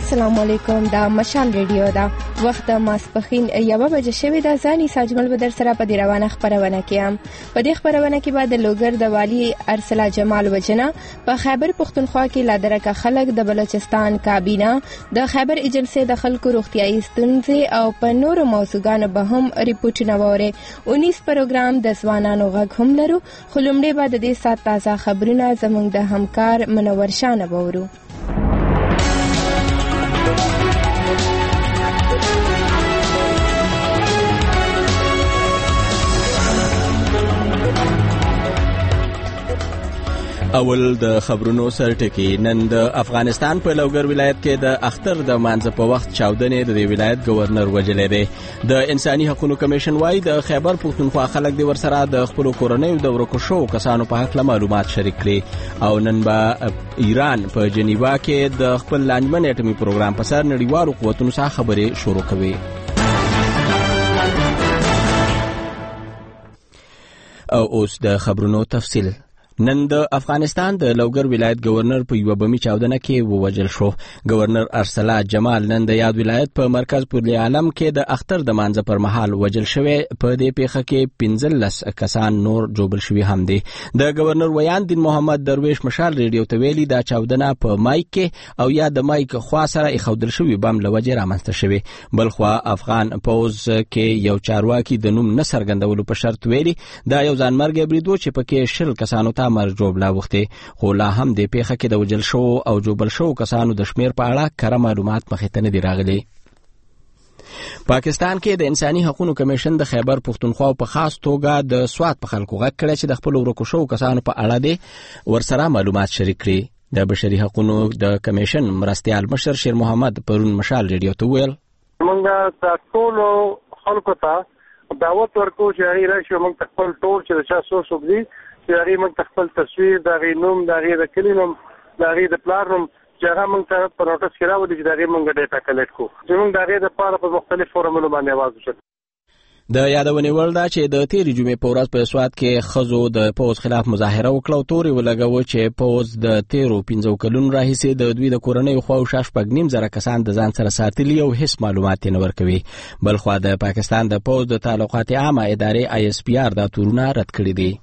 السلام علیکم. دا مشال ریډیو دا وخت د ماسپخین 1:00 شوې ده. ځاني ساجمل بدر سره په دې روانه خبرونه کې په دې خبرونه کې بعد لوګر د والی ارسلا جمال وجنه په خیبر پختونخوا کې لادرکه خلک د بلوچستان کابینه د خیبر ایجنسی د خلکو روغتیايي ستونزې او په نورو موضوعاتو به هم ریپورتونه وره. 19 پروګرام د ځوانانو غږ هم لرو. خلومډه بعد د دې سات تازه خبرونه زموږ د همکار منور شانه وورو. اول د خبرونو سرټکی. نن د افغانستان په لوګر ولایت کې د اختر د مانځ په وخت چاودنې د ولایت گورنر وجلې دی. د انساني حقوقو کمیشن وايي د خیبر پختونخوا خلک د ورسره د خپل کورنۍ د ورکو شو کسانو په حق معلومات شریک کړي او نن به ایران په جنیوا کې د خپل لانجمن اټومي پروګرام په سر نړیوالو قوتونو سره خبرې شروع کوي. او اوس د خبرونو تفصیل. نن د افغانستان د لوګر ولایت گورنر په یو بمي چاودنه کې ووجل شو. گورنر ارسلا جمال نن د یاد ولایت په مرکز پر عالم کې د اختر د مانځ پر مهال وجل شوی. په دې پیښه کې 15 کسان نور جوړل شوی هم دي. د گورنر ویان دین محمد درویش مشال ریډیو ته ویلي دا چاودنه په مایک کې او یا د مایک خوا سره اخودل شوی بم لوجه رامنځته شوی. بلخوا افغان پوز کې یو چارواکي د نوم نه څرګندولو په شرط ویلي دا یو ځانمرګ بریدو چې پکې شل کسانو ته مرجوب لا وخته خو لا هم د پیښه کې د وجل شو او جوبل شو کسانو د شمیر په اړه کره معلومات مخې ته نه دي راغلي. پاکستان کې د انساني حقوقو کمیشن د خیبر پختونخوا په خاص توګه د سواد په خلکو غږ کړی چې د خپل ورکو شو کسانو په اړه د ورسره معلومات شریک کړي. د بشري حقوقو د کمیشن مرستيال مشر شیر محمد پرون مشال ریډیو ته ویل موږ د ټولو خلکو ته دعوت ورکو چې هغه راشي موږ خپل ټول چې د چا سوسو دي چې هغه موږ خپل تصویر د هغه نوم د هغه د کلینوم د هغه د پلانوم چې هغه موږ ته په نوټس کې راوړي چې هغه موږ ډیټا کلیکټ کوو چې موږ د هغه د لپاره په مختلف فورمونو باندې आवाज وشو. د یادونې وړ ده چې د تیرې جمعې په ورځ په سواد کې خزو د پوز خلاف مظاهره وکړه او تورې ولګوي چې پوز د 13 کلونو راهیسې د دوی د کورنۍ خو او شاش پګنیم زره کسان د ځان سره ساتلي او هیڅ معلومات نه ورکوي. بلخوا د پاکستان د پوز د تعلقات عامه ادارې ISPR دا تورونه رد کړی دي.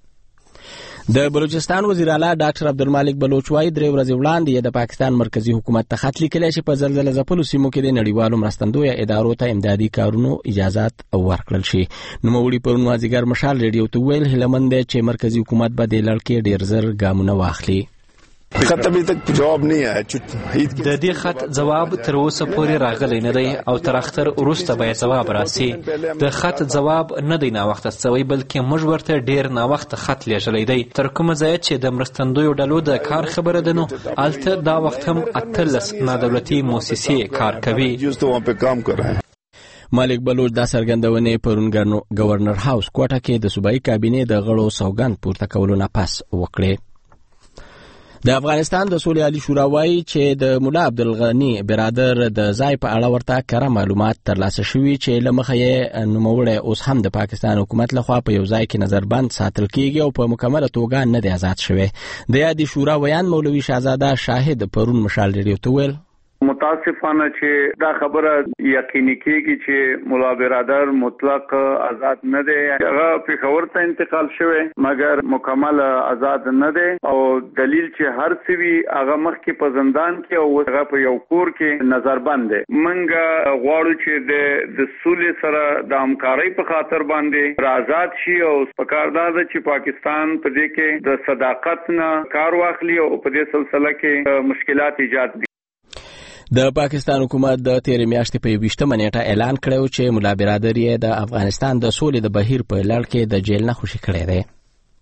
د بلوچستان وزیر اعلی ډاکټر عبدالمالک بلوچ وايي 3 ورځې وړاندې د پاکستان مرکزی حکومت ته خط لیکلی چې په زلزلې ځپلو سیمو کې د نړیوالو مرستندوی ادارو ته امدادي کارونو اجازات ورکړل شي. نوموړي پرون مازیګر مشال ریډیو ته ویل هلمند چې مرکزی حکومت به د لړکې ډیر زر ګامونه واخلي. خط ابھی تک جواب نہیں آیا. د دې خط جواب تر اوسه پورې راغلی نه دی او تر اختر وروسته به جواب راسي. د خط جواب نه دی نا وخت سوی بلکې موږ ورته ډیر نا وخت خط لیږلی دی. تر کومه ځای چې د مرستندویو ډلو د کار خبره ده نو الته دا وخت هم 18 نادولتي مؤسسې کار کوي. مالک بلوچ دا څرګندونې پرون گورنر هاوس کوټه کې د صوبایي کابینې د غړو سوګند پورته کولو نه پس وکړي. د افغانستان د سولې عالی شورا وايي چې د مولا عبدالغنی برادر د ځای په اړه ورته کره معلومات ترلاسه شوي چې لمخه یې نوموړی اوس هم د پاکستان حکومت لخوا په یو ځای کې نظربند ساتل کیږي او په مکمله توګه نه دی آزاد شوی. د یادې شورا ویان مولوي شاهزاده شاهد پرون مشال ریډیو ته ویل متاسفانه چې دا خبره یقیني کیږي چې مولا برادر مطلق آزاد نه دی. هغه پېښور ته انتقال شوی مګر مکمل آزاد نه دی او دلیل چې هر څه وی هغه مخکې په زندان کې او هغه په یو کور کې نظربند دی. منګه غواړو چې د سولې سره د همکارۍ په خاطر باندې آزاد شي او پکار ده چې پاکستان په دې کې د صداقت نه کار واخلي او په دې سلسله کې مشکلات ایجاد دي. د پاکستان حکومت د 13 میاشتې په 20 نیټه اعلان کړو چې مولا برادر یې د افغانستان د سولې د بهیر په لړ کې د جیل نه خوشي کړی دی.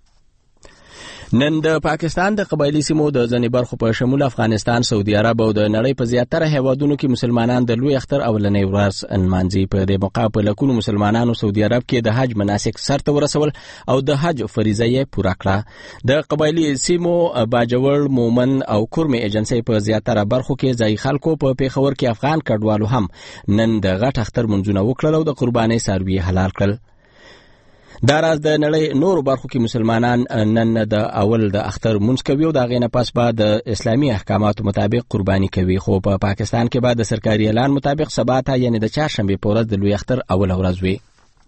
نن د پاکستان د قبایلی سیمو د ځنې برخو په شمول افغانستان، سعودي عرب او د نړۍ په زیاتره هیوادونو کې مسلمانان د لوی اختر اولنۍ ورځ نمانځي. په دې موقع په لکونو مسلمانانو سعودي عرب کې د حج مناسک سرته ورسول او د حج فریضه یې پوره کړه. د قبایلی سیمو باجوړ، مومن او کورمې ایجنسی په زیاتره برخو کې ځای خلکو په پیښور کې افغان کډوالو هم نن د غټ اختر منځونه وکړل او د قربانۍ څاروي حلال کړل. دا راز د نړۍ نورو برخو کې مسلمانان نن د اول د اختر مونځ کوي او د غینه پس بعد د اسلامي احکاماتو مطابق قرباني کوي. خو په پاکستان کې بعد د سرکاري اعلان مطابق سبا ته یعنی د چهارشنبه په ورځ د لوی اختر اول ورځ وي.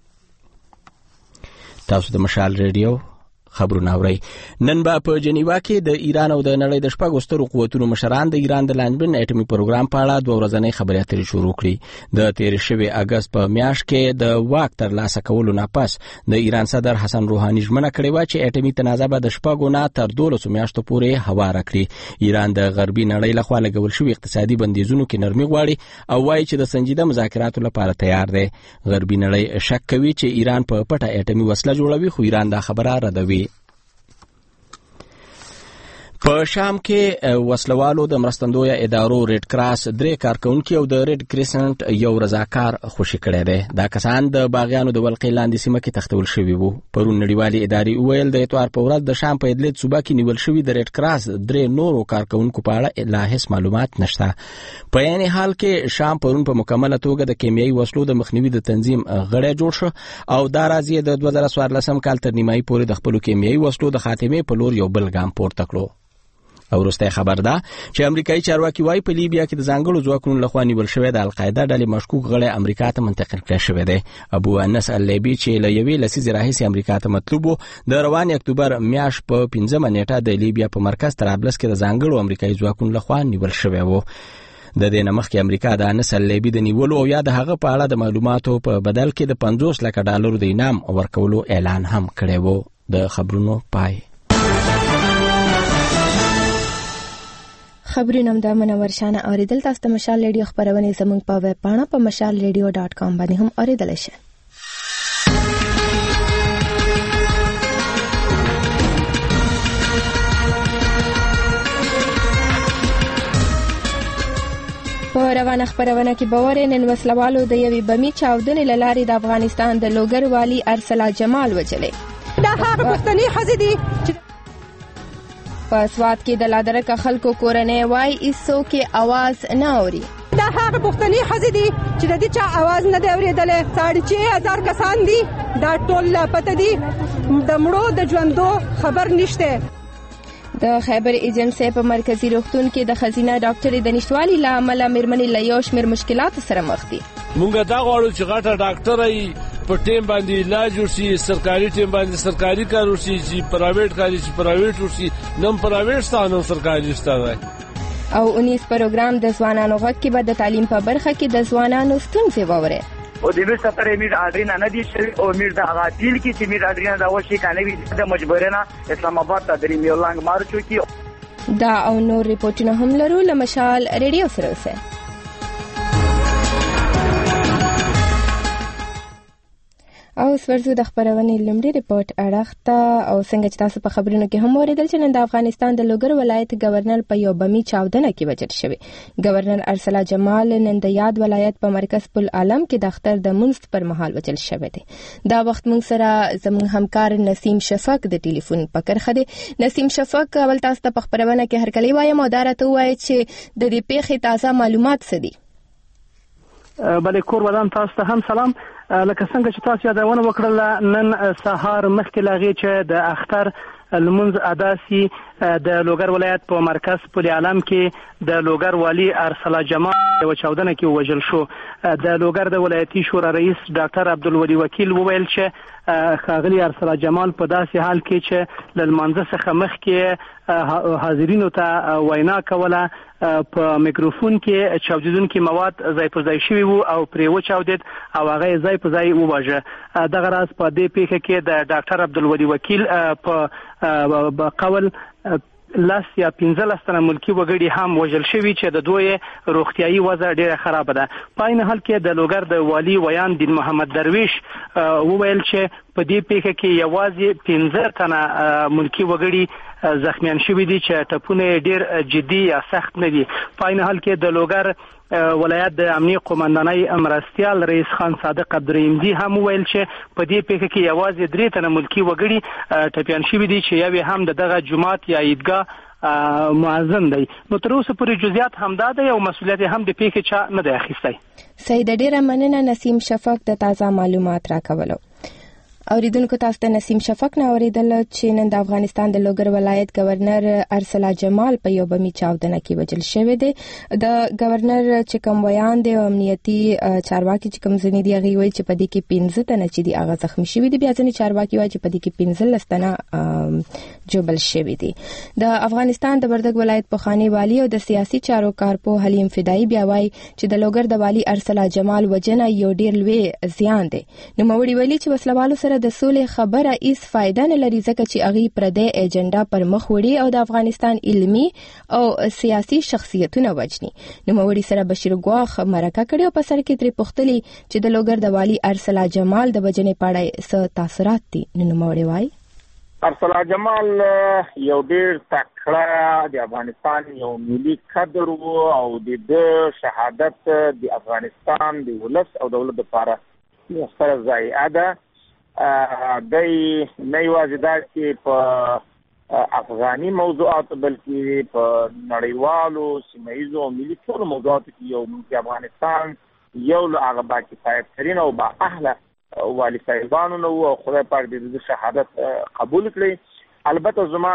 تاسو د مشال ریډیو خبرونه اورئ. نن به په جنیوا کې د ایران او د نړۍ د شپږو سترو قوتونو مشران د ایران د لانجمن اټومي پروګرام په اړه دوه ورځنۍ خبرې اترې شروع کړې. د تیر شوي اگست په میاشت کې د واک ترلاسه کولو نه پس د ایران صدر حسن روحاني ژمنه کړې وه چې اټومي تنازع به د شپږو نه تر 12 میاشتو پورې هواره کړي. ایران د غربي نړۍ لخوا لګول شوي اقتصادي بندیزونو کې نرمي غواړي او وایي چې د سنجیده مذاکراتو لپاره تیار دی. غربي نړۍ شک کوي چې ایران په پټه اټومي وسله جوړوي، خو ایران دا خبره ردوي. په شام کې وسلوالو د مرستندویه ادارو ریډ کراس 3 کارکونکي او د ریډ کریسنټ یو رضاکار خوشي کړی دی. دا کسان د باغیانو د ولقې لاندې سیمه کې تختول شوي وو. پرون نړیوالې ادارې وویل د اتوار په ورځ د شام په ادلیب صوبه کې نیول شوي د ریډ کراس 3 نورو کارکونکو په اړه لا هیڅ معلومات نشته. په عین حال کې شام پرون په مکمله توګه د کیمیاوي وسلو د مخنیوي د تنظیم غړی جوړ شو او دا راځي د 2014 کال تر نیمایي پورې د خپل کیمیاوي وسلو د خاتمې په لور یو بل ګام پورته کړو. او وروسته خبر ده چې امریکایي چارواکي وايي په لیبیا کې د ځانګړو ځواکونو لخوا نیول شوی د القاعده ډلې مشکوک غړی امریکا ته منتقل کړی شوی دی. ابو انس اللیبي چې له یوې لسیزې راهیسې امریکا ته مطلوب و، د روان اکتوبر میاشت په 15 نیټه د لیبیا په مرکز طرابلس کې د ځانګړو امریکایي ځواکونو لخوا نیول شوی و. د دې نه مخکې امریکا د انس اللیبي د نیولو او یا د هغه په اړه د معلوماتو په بدل کې د 50 لک ډالرو د انعام ورکولو اعلان هم کړی و. د خبرونو پای. خبرونه د منور شانه اوریدل. تاسو ته مشال ریډیو خبرونه زموږ په ویب پاڼه په mashalradio.com باندې هم اوریدل شئ. په روانه خبرونه کې باور نن وسلوالو د یوې بمي چاودنې لارې د افغانستان د لوګر والي ارسلا جمال وجلې. دا هغه پښتني خزې دي په سوات کې د لادرک خلکو کورنۍ وای ایسو کې आवाज نه اوري. دا هغه پښتني خزې دي چې د دې چا आवाज نه دی اورېدلې. 6,500 کسان دي، دا ټول لاپته دي، د مړو د ژوندو خبر نشته. د خیبر ایجنسی په مرکزی روغتون کې د خزینه ډاکټرې د نشټوالي له امله میرمنې له یو شمېر مشکلاتو سره مخ دي. مونږ دا غواړو چې غټه ډاکټره په ټیم باندې علاج وشي، سرکاري ټیم باندې سرکاري کار وشي، چې پرایویټ کار چې پرایویټ وشي، نم پرایویټ ستانه سرکاري ستانه. او 19 پروګرام د ځوانانو غږ کې به د تعلیم په برخه کې د ځوانانو ستونزې واوري. او د ویش سره امیر اډرینا نه دي شوی او امیر د هغه پیل کې چې امیر اډرینا دا وشي کنه وی د مجبورنا اسلام آباد ته درې میو لانګ مارچ وکي. دا او نور ریپورتونه هم لرو. لمشال ریډیو سره اوسه. او ورزو د خبرونې لومړی ریپورت اړخته او څنګه چې تاسو په خبرونو کې هم اوریدل چې نن د افغانستان د لوګر ولایت گورنر په یو بمي چاودنه کې وژل شوی. گورنر ارسلا جمال نن د یاد ولایت په مرکز پل عالم کې د اختر د منځ پر مهال وژل شوی دی. دا وخت موږ سره زموږ همکار نسیم شفق د ټلیفون په کرخه دی. نسیم شفق، اول تاسو ته په خبرونه کې هرکلی وایم او دا راته وایي چې د دې پیښې تازه معلومات څه دي. بلې کور ودان تاسو ته هم سلام. لکه څنګه چې تاسو یادونه وکړل، نن سهار مخکې لاغې چې د اختر لمونځ ادا سي د لوګر ولایت په مرکز پل عالم کې د لوګر والی ارسلا جمال یو چاودنه کې وژل شو. د لوګر د ولایتي شورا رئیس ډاکټر عبدالودي وکیل وویل چې ښاغلي ارسلا جمال په داسې حال کې چې له لمانځه څخه مخکې حاضرینو ته وینا کوله، په میکروفون کې چاودیدونکي مواد ځای پر ځای شوي وو او پرې وچاودېد او هغه ځای په ځای وواژه. دغه راز په دې پیښه کې د ډاکټر عبدالودي وکیل په قول 10 یا 15 تنه ملکی وګړي هم وژل شوي چې د دوی روغتیايي وضع ډیره خراب ده. په عین حال کې د لوګر د والی ویان دین محمد درویش وویل چې په دې پیښه کې یوازې 15 تنه ملکی وګړي زخمیان شوي دي چې ټپونه ډیر جدي یا سخت نه دي. په عین حال کې د لوګر ولایت د امنیه قومندانۍ مرستیال رئیس خان صادق عبدالرحیمزی هم ویل چې په دې پیښه کې یوازې 3 تنه ملکی وګړي ټپیان شوي دي چې یو هم دغه جماعت یا عیدګاه معظم دی. نو تر اوسه پورې جزئیات همدا دی او مسؤلیت هم د پیښې چا نه دی اخیستی. سید ډیره مننه نسیم شفق د تازه معلومات راکولو. اوریدونکو تاسو ته نسیم شفق نه اوریدل چې نن د افغانستان د لوګر ولایت گورنر ارسلا جمال په یو بمی چاودنه کې وژل شوی دی. د گورنر چې کوم بیان دی امنیتي چارواکي چې کوم ځنی دی هغه وایي چې په دې کې 15 تنه چې دی هغه زخمی شوی دي. بیا ځنی چارواکي وایي چې په دې کې 15 تنه جوبل شوی دي. د افغانستان د وردګ ولایت پخوانی والی او د سیاسي چارو کارپو حلیم فدایی بیا وایي چې د لوګر د والی ارسلا جمال وجنه یو ډیر لوی زیان دی. نو موري ویلي چې وسلوالو سره د سولې خبره هیڅ فائدہ نه لري ځکه چې هغه پردی ایجنډا پر مخ وړي او د افغانستان علمي او سیاسي شخصیتونه وجني. نو موري سره بشیر ګواخ مرکه کړي او په سر کې تری پختلی چې د لوګر د والی ارسلا جمال د وجنې پاړای څه تاثیرات دي. نو موري وای ارسلا جمال یو ډیر تکړه د افغانستان یو ملي قدر او د شهادت د افغانستان د ولس او دولت لپاره یو ستر ځای ده. دای نه یوازې دا چې په افغاني موضوعات بلکې په نړیوالو سیمه‌ایزو او ملي ټولو موضوعاتو کې یو د افغانستان یو له هغه باکفایت ترین او با اهله والي صاحبانو نو او خدای پاک دې د شهادت قبول کړي. البته زما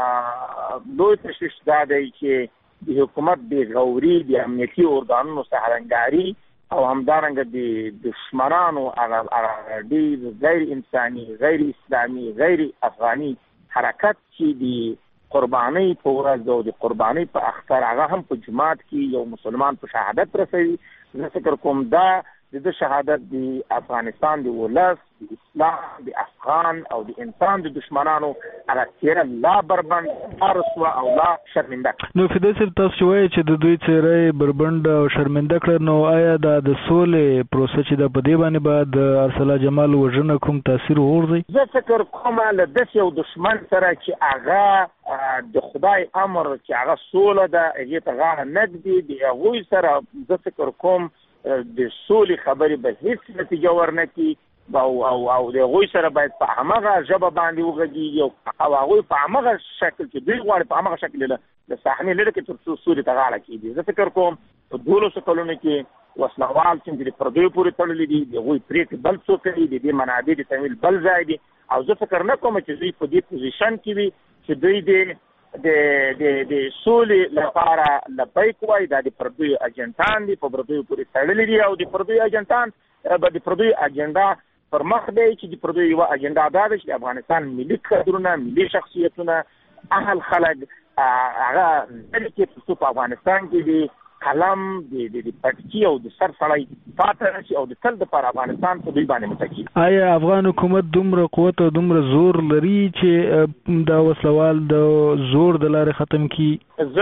دوی تشویش دا دی چې د حکومت د غوري د امنیتي ارګانونو سره همکاري او همدارنګه د دشمنانو هغه د غیر انساني غیر اسلامي غیر افغاني حرکت چې د قرباني په ورځ او د قرباني په اختر هغه هم په جماعت کې یو مسلمان په شهادت رسوي. زه فکر کوم دا د شهادت د افغانستان د ولس د اسلام د افغان او د انسان د دشمنانو هغه تیر لا بربند ارسوا او لا شرمنده. نو فدای صاحب تاسو وایي چې د دوی چیرې بربند او شرمنده کړ. نو آیا د سولې پروسه چې د پدې باندې بعد ارسلا جمال وژنه کوم تاثیر ورغی؟ زه فکر کوم له داسې یو دشمن سره چې هغه د خدای امر چې هغه سوله ده هغه ته غاړه نږدې دی هغوی سره زه فکر کوم د سولې خبرې به هیڅ نتیجه ورنکړي او د هغوی سره باید په همغه ژبه باندې وغږیږي او هغوی په همغه شکل چې دوی غواړي په همغه شکل د صحنې لري کې تر څو سولې ته غاړه کېږي. زه فکر کوم په 12 کلونو کې وسلوال چې د پردیو پورې تړلي دي د هغوی پرېکړې بل څوک کوي د دې منابع د تمویل بل ځای دي او زه فکر نه کوم چې دوی په دې پوزیشن کې وي چې دوی د سولې لپاره لبیک وای دا د پردیو اجنټان دي په پردیو پورې تړلي دي او د پردیو اجنټان به د پردیو اجنډا پر مخ دی چې د پردیو یو اجنډا دا ده چې د افغانستان ملي قدرونه ملي شخصیتونه اهل خلک هغه چې په افغانستان کې دي قلم د پټکی او د سر سړی پاتې شي او د تل د پر افغانستان په دوی باندې متکی. آیا افغان حکومت دومره قوت او دومره زور لري چې دا وسلوال د زور د لارې ختم کی؟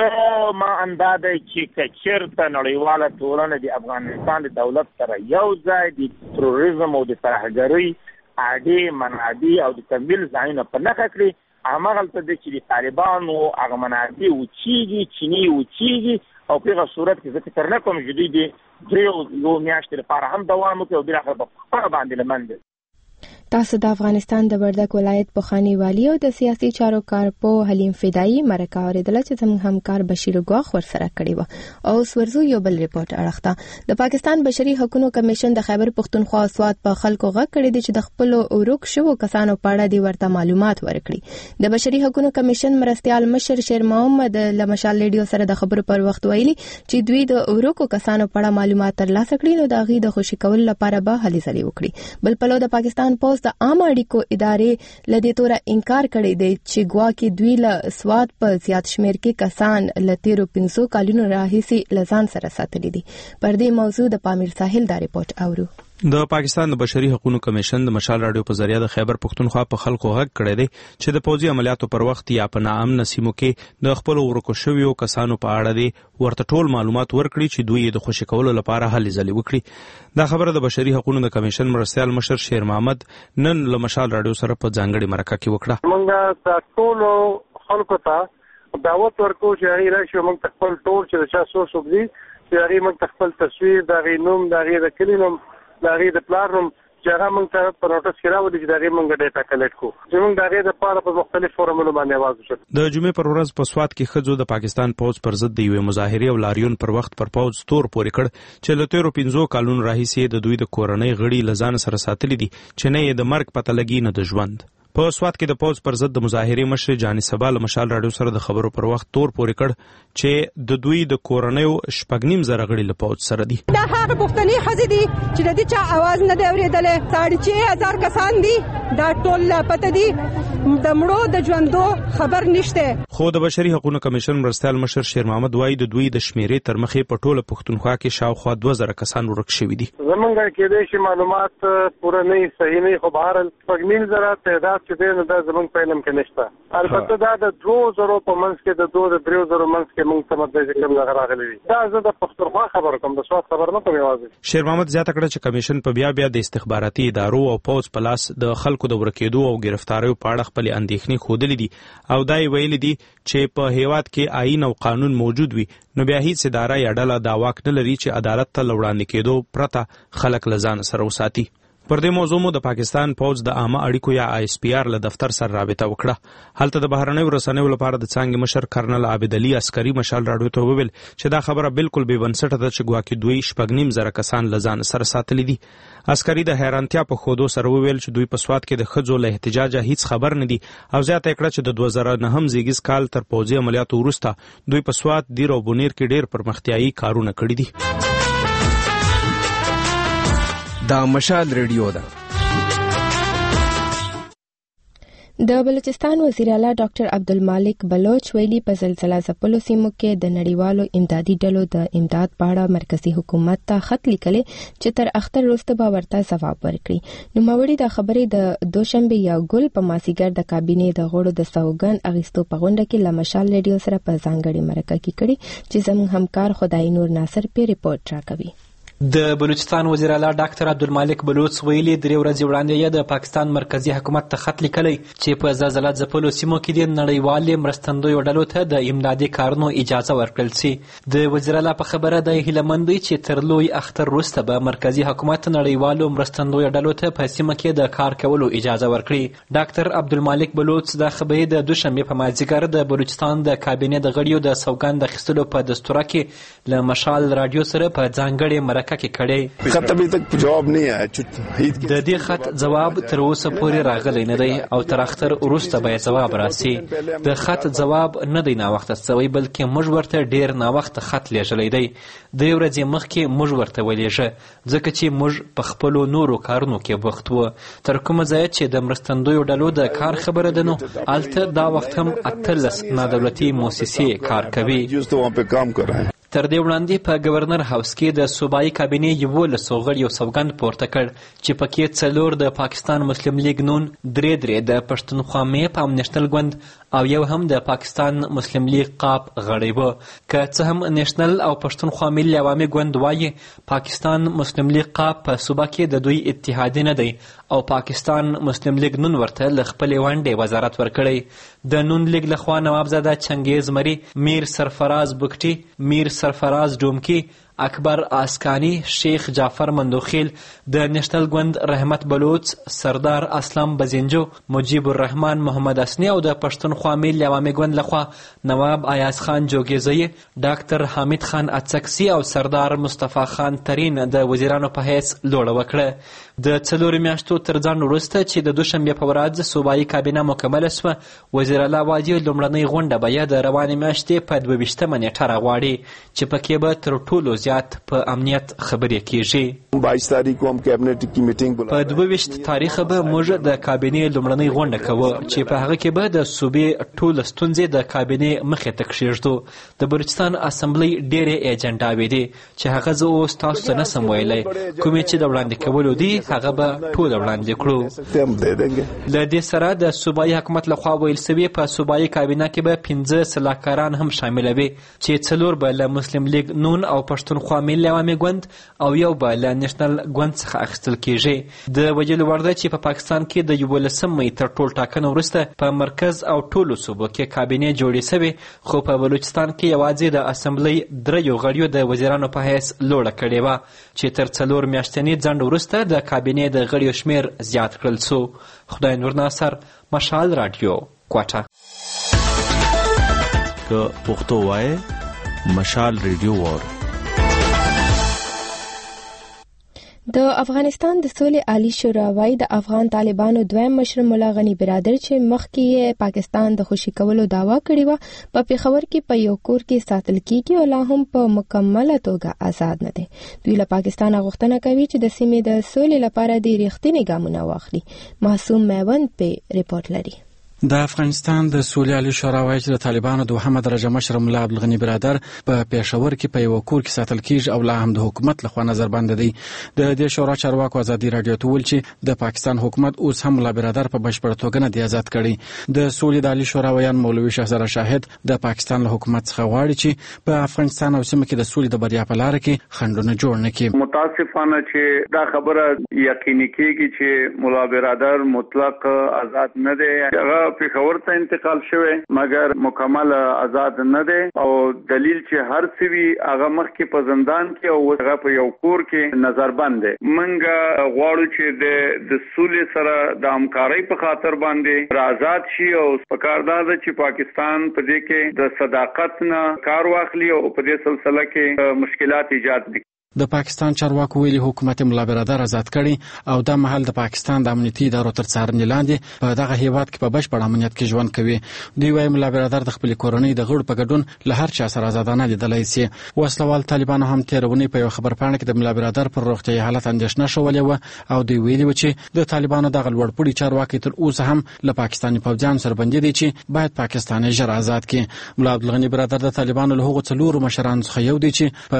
زه ما اندازه چې چیرته نړیواله ټولنه د افغانستان د دولت سره یو ځای د تروریزم او د ترهګرۍ عادي منابع او د تمویل ځایونه په نښه کړي همغلته د چې د طالبانو هغه منابع وچیږي چینی وچیږي او په هغه صورت کې زه فکر نه کوم چې دوی د یو میاشتې لپاره هم دوام وکړي او بیا په خپله باندې له منځه. تاسو د افغانستان د وردګ ولایت پخوانی والی او د سیاسي چارو کارپو حلیم فدایی مرکه اوریدله چې زموږ همکار بشیر ګواخ ورسره کړی و. او ورزو یو بل ریپورت اړخته د پاکستان بشري حقوقو کمیشن د خیبر پختونخوا سواد په خلکو غږ کړی دی چې د خپل اوروک شوو کسانو په اړه دی ورته معلومات ورکړي. د بشري حقوقو کمیشن مرستيال مشر شیر محمد لمشال ریډیو سره د خبرو پر وخت ویلي چې دوی د اوروکو کسانو په اړه معلومات ترلاسه کړي نو د غي د خوشی کول لپاره به هلي ځلې وکړي. بل په لور د پاکستان پوسټ د عام اړیکو ادارې لدې توره انکار کړی دی چې ګواکې دوی له سواد په زیات شمیر کې کسان له 13 کالونو راهیسې لزان سره ساتلي دي. پر دې موضوع د پامیر ساحل دا ریپورت اورو. د پاکستان د بشري حقوقو کمیشن د مشال رادیو په ذریعہ د خیبر پختونخوا په خلکو غږ کړی دی چې د پوځي عملیاتو پر وخت یا په ناامن سیمو کې د خپل ورکو شویو کسانو په اړه دی ورته ټول معلومات ورکړي چې دوی د خوشی کولو لپاره هلې ځلې وکړي. دا خبره د بشري حقوقو د کمیشن مرستيال مشر شیر محمد نن له مشال رادیو سره په ځانګړي مرکه کې وکړه. موږ د ټول خلکو ته دعوت ورکو چې هغه راشي موږ خپل ټول چې د چا سوسوبدي چې هغه موږ خپل تصویر د غینوم د غیر کلینوم د غیر د پلانوم چې هغه موږ ته په نوټس کې راوړي چې دغه موږ ډیټا کلیکټ کوو چې موږ دغه د پاره په مختلف فورمونو باندې आवाज وشو. د جمعې پر ورځ په سوات کې خځو د پاکستان پوز پر ضد د یوې مظاهرې او لاریون پر وخت پر پوز تور پورې کړ چې له 15 کالونو راهیسې د دوی د کورنۍ غړي لزان سره ساتلي دي چې نه یې د مرګ پته لګي نه د ژوند. په سوات کې د پوز پر ضد د مظاهرې مشر جاني سبا له مشال راډیو سره د خبرو پر وخت تور پورې کړ چې د دوی د کورنۍ 8.5 غړي له پوز سره دي. دا هغه پښتني خزې دي چې د دې چا आवाज نه دی اورېدلې. 6.5 کسان دي دا ټول پته دي د مړو د ژوندو خبر نشته. خو د بشري حقوقو کمیشن مرستیال مشر شیر محمد وایي د دوی د شمیرې تر مخې په ټوله پښتونخوا کې شاوخوا 2000 کسان ورک شوي دي. زمونږ کې د شي معلومات پوره نه صحیح نه خو بهر 8.5 تعداد چې دی نو دا زمونږ په علم کې نشته. البته دا د 2000 په منځ کې د 2-3 منځ کې موږ ته مدد کوم راغلي دي. دا زه د پښتونخوا خبر کوم د سواد خبر نه کوم. یوازې شیر محمد زیاته کړه چې کمیشن په بیا د استخباراتي ادارو او پوز په لاس د خلکو د ورکېدو او گرفتاریو په اړه خپل اندېښنې ښودلې دي او دا یې ویلي دي چې په هیواد کې آئین او قانون موجود وي نو بیا هیڅ اداره یا ډله دا واک نه لري چې عدالت ته وړاندې کېدو پرته خلک له ځان سره وساتي. پر دې موضوع مو د پاکستان پوز د عامه اړیکو یا ISPR له دفتر سره رابطه وکړه. هلته د بهرنیو رسنیو لپاره د څانګې مشر کرنل عابد علي عسکري مشال راډیو ته وویل چې دا خبره بالکل بې بنسټه ده چې ګواکې دوی 8.5 کسان له ځان سره ساتلي دي. عسکري د حیرانتیا په ښودو سره وویل چې دوی په سوات کې د ښځو له احتجاجه هیڅ خبر نه دي او زیاته کړه چې د 2009 زیږیز کال تر پوځي عملیاتو وروسته دوی په سوات، دیر او بونیر کې ډیر پرمختیایي کارونه کړي دي. دا مشال ریډیو ده. د بلوچستان وزیر اعلی ډاکټر عبدالمالک بلوچ ویلي په زلزلہ ځپلو سیمو کې د نړیوالو امدادي ډلو د امداد په اړه مرکزی حکومت ته خط لیکلی چې تر اختر وروسته به ورته ځواب ورکړي. نوموړي د خبرې د دوشنبه یا ګل په مازیګر د کابینې د غړو د سوګند اغیستو په غونډه کې له مشال ریډیو سره په ځانګړي مرکه کې کړي چې زموږ همکار خدای نور ناصر په ریپورت راکوي. د بلوچستان وزیر اعلی ډاکټر عبدالمالک بلوچ ویلي 3 ورځې وړاندې د پاکستان مرکزی حکومت ته خط لیکلی چې په زلزلہ ځپلو سیمو کې د نړیوالې مرستندویو ډلو ته د امدادي کارونو اجازه ورکړل شي. د وزیر اعلی په خبره د هیلمند دی چې تر لوی اختر وروسته به مرکزی حکومت نړیوالو مرستندویو ډلو ته په سیمه کې د کار کولو اجازه ورکړي. ډاکټر عبدالمالک بلوچ د خبرې د دوشنبه په مازیګر د بلوچستان د کابینې د غړیو د سوګند اخیستلو په دستوره کې له مشال راډیو سره په ځانګړي مرکه کې کړي. خط ابھی تک جواب نہیں آیا. د دې خط جواب تر اوسه پورې راغلی نه دی او تر اختر وروسته به جواب راسي. د خط جواب نه دی ناوخته شوی بلکې موږ ورته ډیر ناوخته خط لیږلی دی. د ورځې مخکې موږ ورته ولیږه ځکه چې موږ په خپلو نورو کارونو کې بوخت وو. تر کومه ځایه چې د مرستندویو ډلو د کار خبره ده نو هلته دا وخت هم 18 نادولتي موسسې کار کوي. تر دې وړاندې په گورنر هاوس کې د صوبایي کابینې 11 غړیو سوګند پورته کړ چې پکې 4 د پاکستان مسلم لیگ نون، 3 د پښتونخوا میپ او نېشنل ګوند او یو هم د پاکستان مسلم لیگ قاپ غړی و. که څه هم نېشنل او پښتونخوا ملي عوامي ګوند وایي پاکستان مسلم لیگ قاپ په صوبه کې د دوی اتحادی نه دی او پاکستان مسلم لیگ نون ورته له خپلې ونډې وزارت ورکړی. د نون لیگ لخوا نوابزاده چنګیز مری، میر سرفراز بکټي، میر سرفراز ډومکی، اکبر آسکانی، شیخ جعفر مندوخیل، د نېشنل ګوند رحمت بلوچ، سردار اسلام بزنجو، مجیب الرحمن محمد اسنی او د پښتونخوا ملي عوامي ګوند لخوا نواب ایاز خان جوګیزی، ډاکټر حامد خان اڅکسی او سردار مصطفی خان ترین د وزیرانو په حیث لوړه وکړه. د 4 میاشتو تر ځان وروسته چې د دوشنبه په ورځ صوبایي کابینه مکمله شوه، وزیر اعلی وایي لومړنۍ غونډه به د روانې میاشتې په 22 نیټه راغواړي چې پکې به تر ټولو زیات په امنیت خبرې کیږي. 22 تاریخ کو هم کابینټ کی میټینګ په 22 تاریخ به موږ د کابینې لومړنۍ غونډه کوو چې په هغه کې به د صوبې ټول ستونزې د کابینې مخې ته کښېږدو. د بلوچستان اسمبلی ډېرې ایجنډاوې دي چې هغه زه اوس تاسو ته نسم ویلی، کومې چې د وړاندې کولو دي هغه به ټول وړاندې کړو. له دې سره د صوبایي حکومت لخوا ویل سوي په صوبایي کابینه کې به 15 سلاکاران هم شاملوي چې 4 به له مسلم لیگ نون او پښتونخوا ملي عوامي ګوند او یو به له نېشنل ګوند څخه اخیستل کیږي. د ویلو وړ ده چې په پاکستان کې د 11 مې تر ټول ټاکنو وروسته په مرکز او ټولو صوبو کې کابینې جوړې سوې، خو په بلوچستان کې یوازې د اسمبلی 3 غړیو د وزیرانو په حیث لوړه کړې وه چې تر 4 میاشتني ځنډ وروسته د کابینې د غړیو شمیر زیات کړل څو. خدای نور ناصر، مشال رادیو، کوټه. که پښتو وایي مشال رادیو وور. د افغانستان د سولې عالی شورا وايي د افغان طالبانو دویم مشر ملا غنی برادر چې مخکې یې پاکستان د خوشي کولو داوا کړې وه په پیښور کې په یو کور کې ساتل کیږي او لا هم په مکمله توګه آزاد نه دی. دوی له پاکستان غوښتنه کوي چې د سیمې د سولې لپاره د رښتینې ګامونه واخلي. معصوم میوند په ریپورت لري. د افغانستان د سولې عالی شورا وايي چې د طالبانو دوهمه درجه مشر ملا عبدالغني برادر په پیښور کې په یو کور کې ساتل کیږي او لا هم د حکومت لخوا نظر بند دی. د دې شورا چارواکو ازادي رادیو ته ویل چې د پاکستان حکومت اوس هم ملا برادر په بشپړ توګه نه دی آزاد کړی. د سولې د عالی شورا ویان مولوي شهزاده شاهد د پاکستان له حکومت څخه غواړي چې په افغانستان او سیمه کې د سولې د بریا په لار کې خنډونه جوړ نه کړي. متاسفانه چې دا خبره یقیني کیږي چې ملا برادر مطلق آزاد نه دی. پیښور ته انتقال شوی مګر مکمل آزاد نه دی او دلیل چې هر څه وی هغه مخکې په زندان کې او هغه په یو کور کې نظر بند دی. منګه غواړو چې د سولې سره د همکارۍ په خاطر باندې آزاد شي او پکاردار ده چې پاکستان په دې کې د صداقت نه کار واخلي او په دې سلسله کې مشکلات ایجاد کړي. د پاکستان چارواکو ویلي حکومت ملا برادر آزاد کړي او دا مهال د پاکستان د امنیتي ادارو تر څارنې لاندې په دغه هیواد کې په بشپړ امنیت کې ژوند کوي. دوی وايي ملا برادر د خپل کورنۍ د غړو په ګډون له هر چا سره آزادانه لیدلای شي. وسلوال طالبانو هم تیرونی په یو خبرپاڼه کې د ملا برادر پر روغتیايي حالت اندېښنه شولې و او دوی ویلي و چې د طالبانو دغه لوړپوړي چارواکي تر اوسه هم له پاکستاني پوځیانو سره بندي دي چې باید پاکستان یې ژر آزاد کړي. ملا عبدالغني برادر د طالبانو له هغو څلورو مشرانو څخه یو دی چې په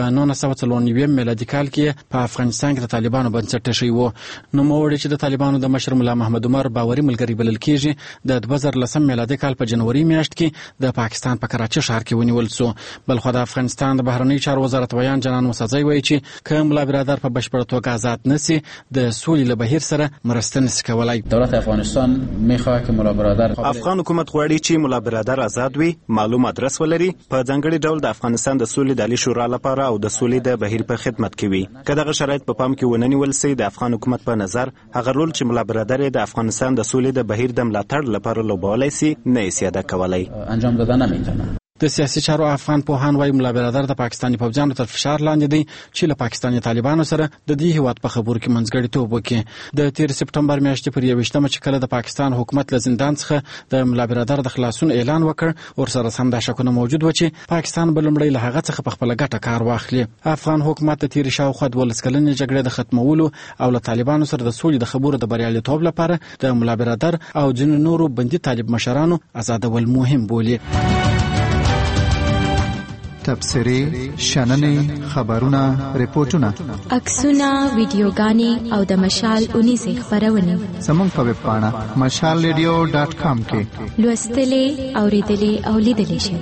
1994 میلادي کال کې په افغانستان کې د طالبانو بنسټ شوی و. نو موړي چې د طالبانو د مشر ملا محمد عمر باوري ملګری بلل کیږي د 2010 میلادي کال په جنوري میاشت کې د پاکستان په کراچي ښار کې ونیول شو. بلخو د افغانستان د بهرنی چارو وزارت ویان جنان موسځي وایي چې کوم ملا برادر په بشپړ توګه آزاد نشي د سولې له بهیر سره مرسته نشي کولای. دولت افغانستان میخواد که ملا برادر افغان حکومت غواړي چې ملا برادر آزاد وي، معلوم ادرس ولري، په ځانګړي ډول د افغانستان د سولې د عالی شورا لپاره او د سولې د بهیر په خدمت کې وي. که دغه شرایط په پام کې وننیول سي د افغان حکومت په نظر هغه رول چې ملا برادر د افغانستان د سولې د بهیر د ملاتړ لپاره لوبولای سي نه یې سیاده کولای. انجام دادن نمیتونه. د سیاسي چارو افغان پوهان وايي ملا برادر د پاکستاني پوځیانو تر فشار لاندې دی چې له پاکستاني طالبانو سره د دې هیواد په خبرو کې منځګړیتوب وکړي. د 13 سپټمبر میاشتې پر 21مه چې کله د پاکستان حکومت له زندان څخه د ملا برادر د خلاصون اعلان وکړ ورسره سم د شکونه موجود و چې پاکستان به لومړی له هغه څخه په خپل ګټه کار واخلي. افغان حکومت د تیر شاوخوا 12 کلنې جګړې د ختمولو او له طالبانو سره د سولې د خبرو د بریالیتوب لپاره د ملا برادر او ځینو نورو بندي طالب مشرانو آزادول مهم بولي. تبصرې، شننې، خبرونه، ریپورتونه، عکسونه، ویډیوګانې او د مشال اونیزې خبرونه زموږ په ویب پاڼه mashalradio.com کې لوستلې، اوریدلې او لیدلې شئ.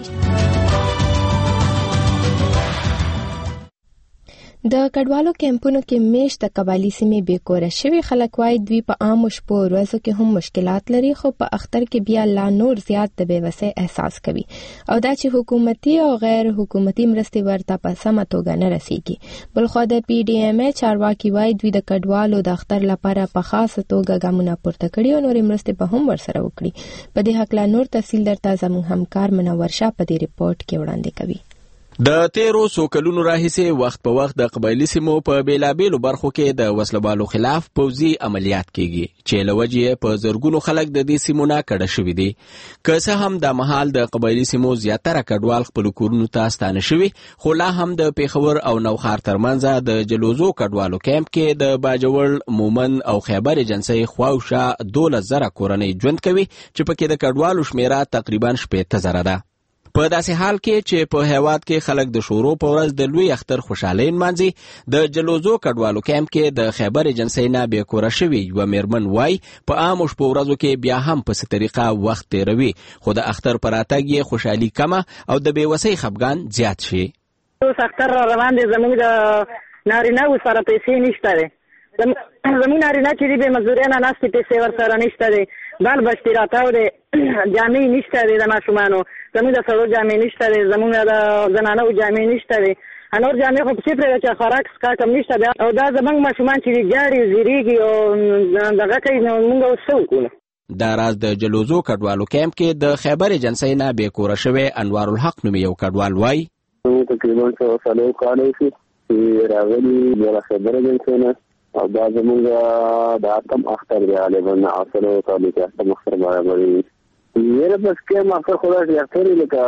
د کډوالو کیمپونو کې میشت د قبایلی سیمې بیکوره شوي خلک وايي دوی په عامو شپو ورځو کې هم مشکلات لري خو په اختر کې بیا لا نور زیات د بېوسۍ احساس کوي او دا چې حکومتي او غیر حکومتي مرستې ورته په سمه توګه نه رسیږي. بلخو د پی ډي ایم ای چارواکي وايي دوی د کډوالو د اختر لپاره په خاصه توګه ګامونه پورته کړي او نورې مرستې به هم ورسره وکړي. په دې هکله نور تفصیل درته زموږ همکار منور شاه په دې ریپورت کې وړاندې کوي. د تیرو څو کلونو راهیسې وخت په وخت د قبایلي سیمو په بیلابیلو برخو کې د وسلوالو خلاف پوځي عملیات کیږي چې له وجې په زرګونو خلک د دې سیمو نه کډه شوي دي. که څه هم د مهال د قبایلي سیمو زیاتره کډوال خپل کورونو ته ستانه شوي خو لا هم د پیښور او نوخار ترمنځ د جلوزو کډوالو کیمپ کې د باجوړ، مومن او خیبر ایجنسۍ خواوشا 12,000 کورنۍ ژوند کوي چې پکې د کډوالو شمیره تقریبا 80,000 ده. په داسې حال کې چې په هیواد کې خلک د شورو په ورځ د لوی اختر خوشحالۍ نمانځي، د جلوزو کډوالو کیمپ کې د خیبر ایجنسۍ نه بیکوره شوي یوه میرمن وایي په عامو شپو ورځو کې بیا هم په څه طریقه وخت تیروي خو د اختر په راتګ یې خوشحالي کمه او د بېوسۍ خفګان زیات شي. اوس اختر را روان دی، زموږ د نارینه‌و سره پیسې نشته دی، زموږ نارینه چې دی بې مزدورۍ نه ناست دي، پیسې ورسره نشته دی، بال بچتې راتاو دی، جامې نشته دی د ماشومانو، زموږ د سړو جامې نشته دی، زموږ د زنانو جامې نشته دی، انور جامع خو په پرې چې خوراک کا کم نشته بیا او دا زمنګ ماشومان چې جاړي زیریږي او دغه کوي نو موږ وسو کوله. دا راز د جلوزو کډوالو کیمپ کې د خیبر ایجنسی نه بیکوره شوی انوار الحق نومي یو کډوال وایي تقریبا 3 کال شي چې راغلي د خیبر ایجنسی نه او دا زموږ د اتم اختر دی غالبا اصل او تعلق اتم اختر باندې یره بس کې ما خو خلاص یې لکه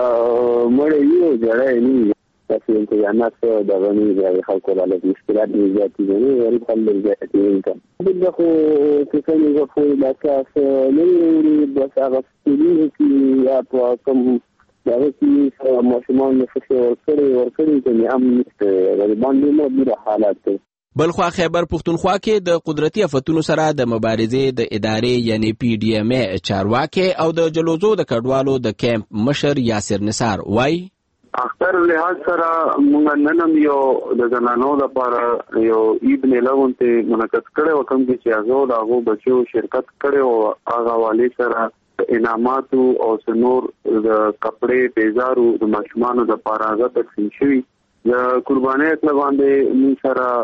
مړ یو جړای نه تاسو ته یا نه دا غني د خلکو له مشکلات دي ذاتي نه ورې خپل ذاتي انکم دغه څه څنګه خو دا تاسو نه بس هغه چې یا په کوم دا چې ماشومان نفسي ورکړي چې هم باندې نو د حالات بلخوا خیبر پختونخوا کې د قدرتي آفتونو سره د مبارزې د ادارې یعنی پی ډی ام ای چارواکي او د جلوزو د کډوالو د کیمپ مشر یاسر نثار وایي اختر لحاظ سره موږ نن یو د زنانو لپاره یو عید میله ونته منعقد کړو کوم چې هغه دغه بچو شرکت کړو هغه والی سره انعامات او سنور د کپڑے پیزارو د ماشومان د لپاره هغه تقسیم شوی د قربانۍ په باندې موږ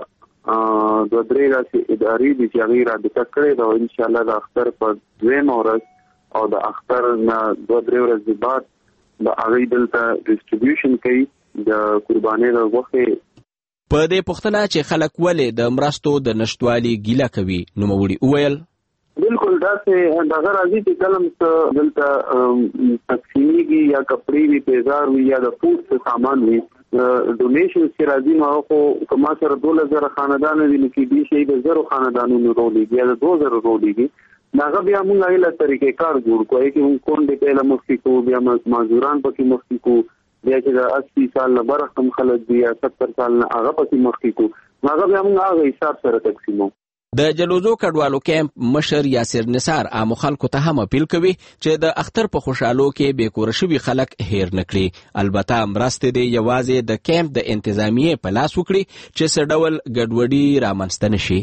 سره د درې راسي ادارې د جګړې را د تکړه دا ان شاء الله د اختر په دویم ورځ او د اختر نه 2-3 ورځې بعد د اغه دلته ډیسټریبیوشن کوي د قربانۍ د وخت په دې پښتنه چې خلک ولې د مرستو د نشټوالي ګیله کوي نو موړي اویل بالکل دا چې دغه راځي چې کلم دلته تقسیمېږي یا کپڑے وی پیزار وی یا د فوډ سامان وی ډونیشن چې راځي نو خو کما سره 2000 خاندان دي چې دي شي د 0 خاندانونو رولېږي یا د 2000 رولېږي ناغه بیا موږ ایله طریقې کار جوړ کوی چې موږ کون دې په لمخې کو بیا مزدوران پکې مخکې کو بیا چې د 80 سال نه برخم خلک دی 70 سال نه هغه پکې مخکې کو ناغه بیا موږ هغه حساب سره تقسیمو. د جلوزو کډوالو کیمپ مشر یاسر نثار عام خلکو ته هم اپیل کوي چې د اختر په خوشحالو کې بیکوره شوي خلک هیر نکړي البته مرسته دی یوازې د کیمپ د انتظامیه په لاس وکړي چې څه ډول ګډوډي رامنځته نشي.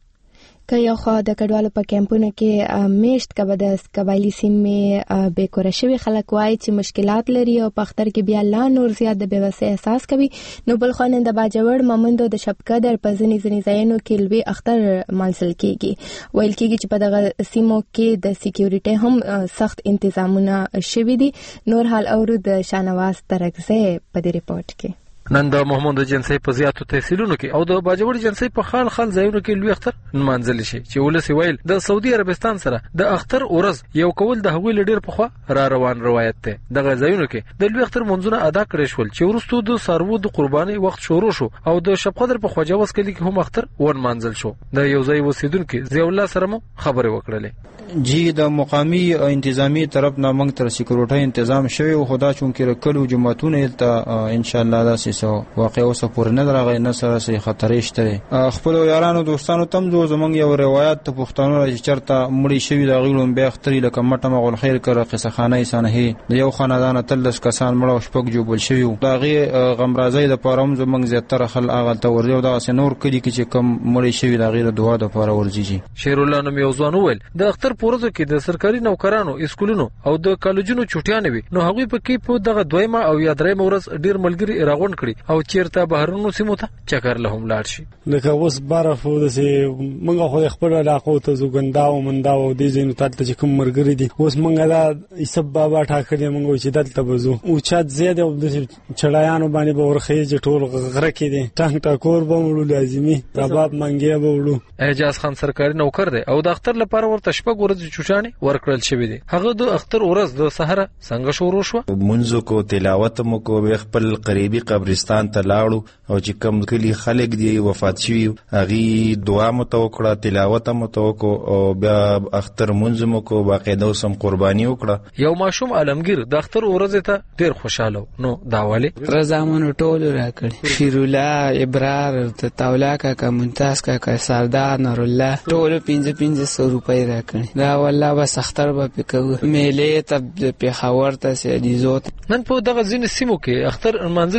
که یو خو د کډوالو په کیمپونو کې میشت کبه د قبایلی سیمې بیکوره شوي خلک وایي چې مشکلات لري او په اختر کې بیا لا نور زیات د بېوسۍ احساس کوي. نو بل خو نن د باجوړ مومندو د شبقدر په ځینې ځایونو کې لوی اختر مانځل کېږي. ویل کېږي چې په دغه سیمو کې د سکیورټي هم سخت انتظامونه شوي دي. نور حال اورو د شانواز ترکزی په دې ریپورت کې. نن د محمود جنسي په زیاتو تحصیلونو کې او د باجوړ جنسي په خال ځایونو کې لوی اختر منځل شي چې ولسی ویل د سعودي عربستان سره د اختر ورځ یو کول د هغوی لډیر په خوا را روان روایت ده. دغه ځایونو کې د لوی اختر منځونه ادا کړی شول چې ورستو د سارو د قرباني وخت شروع شو او د شبقدر په خواجاوس کلی کې هم اختر ور منځل شو. د یو ځای اوسیدونکو ضیاء الله سره مو خبرې وکړلې جی د مقامی او انتظامی طرف نه موږ تر سکیورټي تنظیم شوی او خدا چون کې رکلو جماعتونه ته ان شاء الله دا سیسو واقع اوس پور نه درغې نه سره سي خطرې شته. خپل یارانو دوستانو تم جو زمونږ یو روایت ته پښتنو چې چرته مړی شوی د غیلون به اختری لکه مټه مغول خیر کړه قصه خانه سنه د یو خاندان تلس کسان مړ او شپږ جو بل شوی دا غي غمرازي د پارم زمونږ زیاتره خل اغل ته ورځو دا سنور کړي چې کم مړی شوی د غیر دعا د پاره ورځي. شیر الله نوم یو ځوان ویل د اختر پورزو کې د سرکاري نوکرانو اسکولونو او د کالجونو چټیان وي نو هغه په کې په دغه دویمه او یا درېمه ورځ ډیر ملګری راغون کړي او چیرته بهرونو سیمو ته چکر له هم لاړ شي. لکه اوس برف د سي موږ خو خپل علاقو ته زوګنداو منداو دي زینو ته چې کوم مرګري دي اوس موږ دا حساب بابا ټاکلې موږ چې دلته بزو او چات زیاده او د چړایانو باندې به ورخې ټول غره کې دي ټانګ ټاکور به وړو لازمي رباب منګي به وړو. اعجاز خان سرکاري نوکر دی او د اختر لپاره ورته شپږ ورځې چوچانه ورکړل شوی دی. هغه د اختر ورځ د سحر څنګه شروع شو منځو کو تلاوت مو کو خپل قریبي قبرستان ته لاړو او چې کم کلی خلک دی وفات شوی هغه دعا متوکړه تلاوت متوکړه او بیا اختر منځ مو کو باقاعده سم قرباني وکړه. یو ماشوم عالمگیر د اختر ورځ ته ډیر خوشاله نو داواله رضامون ټول راکړي شیر الله ابرار تاولا کا ممتاز کا سردار نور الله ټول 1500 روپۍ راکړي دا والله بس اختر به پکو میلې ته په خاور ته سې دي زوت. نن په دغه ځین سیمو کې اختر منځل شي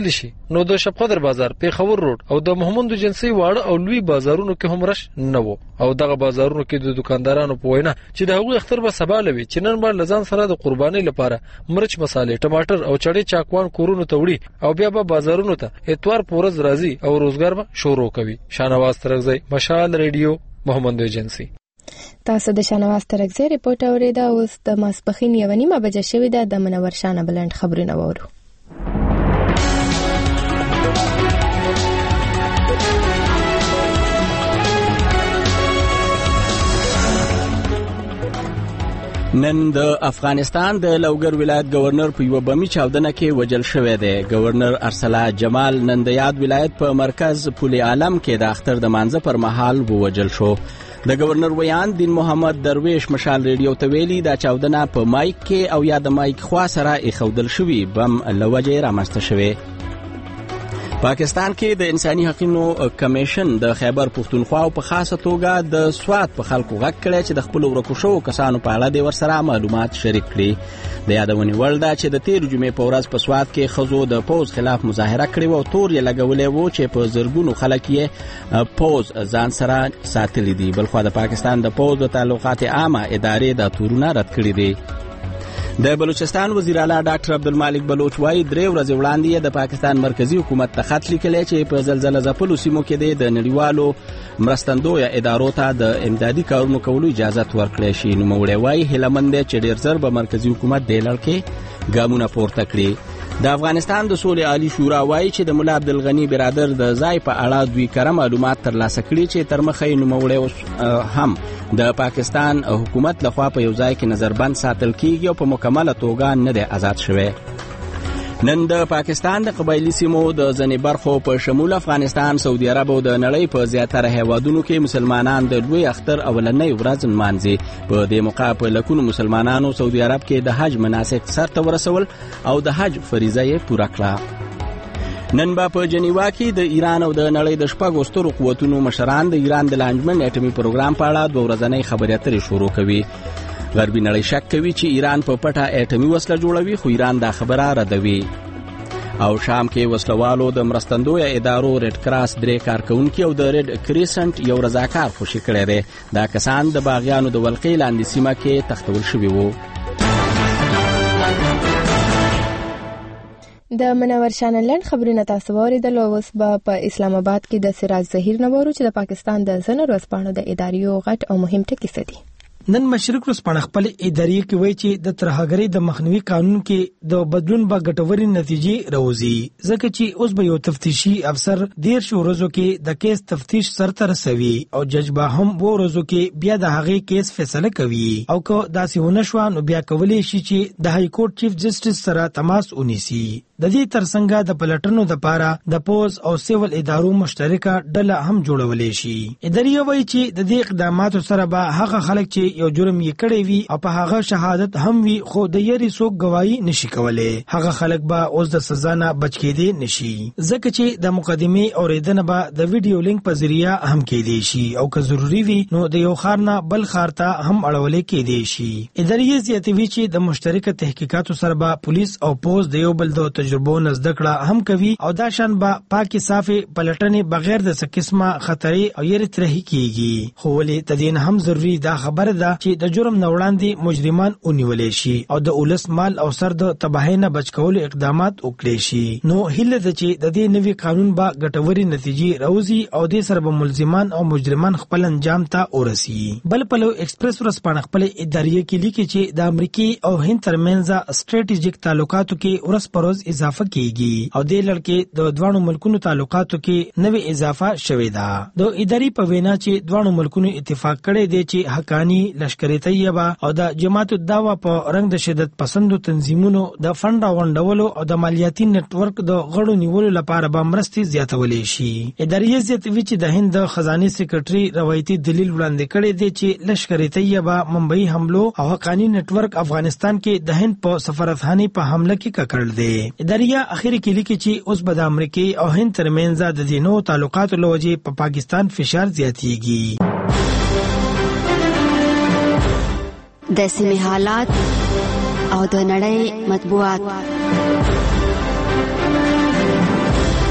نو د شپقدر بازار، پیښور روډ او د محمد جنسي واړه او لوی بازارونو کې هم رش نه وو. او دغه بازارونو کې د دکاندارانو په وینا چې د هغوی اختر به سبا لوي چې نن به لزان سره د قرباني لپاره مرچ، مصالې، ټماټر او چړې چاکوان کورونو ته وړي او بیا به بازارونو ته اتوار پورز راځي او روزګار به شروع کوي. شانواز ترغزی، مشال ریډیو، محمد جنسي. تاسو د شانواز ترغزی ریپورت اوریدا. اوس د ماسپخین 1:30 بجې شوې ده. د منور شانه بلند خبرونه وورو. نن د افغانستان د لوګر ولایت گورنر په یو بمی چاودنه کې وجل شوی دی. گورنر ارسلا جمال نن د یاد ولایت په مرکز پل عالم کې د اختر د مانځه پر مهال وجل شو. د گورنر ویان دین محمد درویش مشال ریډیو ته ویلي دا چاودنه په مایک کې او یا د مایک خوا سره ایښودل شوی بم لوجه رامنځته شوی. پاکستان کې د انساني حقوقو کمیشن د خیبر پښتونخوا په خاصه توګه د سوات په خلکو غږ کړی چې د خپل ورکو شو کسانو په اړه د ورسره معلومات شریک کړي. د یادونې وړ ده چې د 13 جمعې په ورځ په سوات کې خزو د پوز خلاف مظاهره کړې و او تور یې لګولې و چې په زرګونو خلک یې پوز ځان سره ساتلی دي. بلخو د پاکستان د پوز د تعلقات عامه ادارې د تورونه رد کړي دي. د بلوچستان وزیر اعلی ډاکټر عبدالمالک بلوچ وايي 3 ورځې وړاندې د پاکستان مرکزی حکومت ته خط لیکلی چې په زلزلې ځپلو سیمو کې د نړیوالو مرستندویه ادارو ته د امدادي کارونو کولو اجازه ورکړي شي. نوموړی وايي هیلمند چې ډیر زر به مرکزی حکومت د لړ کې ګامونه پورته کړي. د افغانستان د سولې عالی شورا وايي چې د مولا عبدالغنی برادر د ځای په اړه دوی کره معلومات ترلاسه کړي چې تر مخه یې نوموړی هم د پاکستان حکومت لخوا په یو ځای کې نظربند ساتل کیږي او په مکمله توګه نه دی آزاد شوی. نن د پاکستان د قبایلی سیمو د ځنې برخو په شمول افغانستان، سعودي عرب او د نړۍ په زیاتره هیوادونو کې مسلمانان د لوی اختر اولنۍ ورځ نمانځي. په دې موقع په لکونو مسلمانانو سعودي عرب کې د حج مناسک سرته ورسول او د حج فریضه یې پوره کړه. نن به په جنیوا کې د ایران او د نړۍ د شپږو سترو قوتونو مشران د ایران د لانجمن اټومي پروګرام په اړه 2 ورځنۍ خبرې اترې شروع کوي. غربي نړۍ شک کوي چې ایران په پټه اټومي وسله جوړوي، خو ایران دا خبره ردوي. او شام کې وسلوالو د مرستندویه ادارو ریډ کراس 3 کارکونکي او د ریډ کریسنټ یو رضاکار خوشي کړی دی. دا کسان د باغیانو د ولقې لاندې سیمه کې تختول شوي وو. د منور شانلند خبرونه تاسو واوریدل. اوس په اسلام آباد کې د سراج ظهیر نوورو چې د پاکستان د ځنو ورځپاڼو د اداریو غټ او مهم ټکي څه دي. نن مشرق ورځپاڼه خپل اداري کې وایي چې د ترهګرۍ د مخنیوي قانون کې د بدلون به ګټوري نتیجې راوځي، ځکه چې اوس به یو تفتیشي افسر 13 ورځو کې د کیس تفتیش سرته رسوي او جج به هم 2 ورځو کې بیا د هغې کیس فیصله کوي. او که داسې ونه شوه نو بیا کولی شي چې د های کورټ چیف جسټس سره تماس ونیسي. د دې ترڅنګ د پلټنو لپاره د پوز او سیول ادارو مشترکه ډله هم جوړولې شي. اداري وایي چې د دې اقداماتو سره به هغه خلک چې یو جرم یې کړی وي او په هغه شهادت هم وي خو د یری څوک گواهی نشي کولای، هغه خلک به اوس د سزا نه بچ کېدی نشي، ځکه چې د مقدمې اوریدنه به د ویډیو لینک په ذریعہ هم کېدی شي او که ضروری وي نو د یو خار نه بل خار ته هم اړولې کېدی شي. اداري زیاتوي چې د مشترکه تحقیقاتو سره به پولیس او پوز د یو بل د تجربو نه زده کړه هم کوي او دا شان به پاکي صافي پلټنې بغیر د څه قسمه خطرې او یری ترهي کیږي. خو ولې تدین هم ضروری دا خبره ده چې د جرم نه وړاندې مجرمان ونیولې شي او د اولس مال او سر د تباہی نه بچ کولو اقدامات وکړي شي. نو هیله ده چې د دې نوي قانون به ګټوري نتیجې راوځي او د سر به ملزمان او مجرمان خپل انجام ته ورسي. بل پلو ایکسپریس ورځپاڼه خپل اداري کې لیکي چې د امریکای او هند ترمنځ سټریټیجیک تعلقاتو کې ورځ پر ورځ اضافه کیږي او د لړکې د دوه ملکونو تعلقاتو کې نوې اضافه شوې ده. د اداري په وینا چې دوه ملکونو اتفاق کړی دی چې حقانی لشکري طیبه او د جماعت الدعوه په رنګ د شدت پسندو تنظیمونو د فند راوندولو او د مالیاتي نت ورک د غړو نیولو لپاره به مرستې زیاتولې شي. اداري زیاتوي چې د هند د خزانه سکرټري روایتي دلیل وړاندې کړی دی چې لشکري طیبه ممبئی حملو او حقانی نت ورک افغانستان کې د هند په سفارتخانه په حمله کې ککړل دی. اداري اخر کې لیکي چې اوس به د امریکای او هند ترمنځ د دینو تعلقاتو لوجه په پاکستان فشار زیاتیږي. د سیمې حالات او د نړۍ مطبوعات.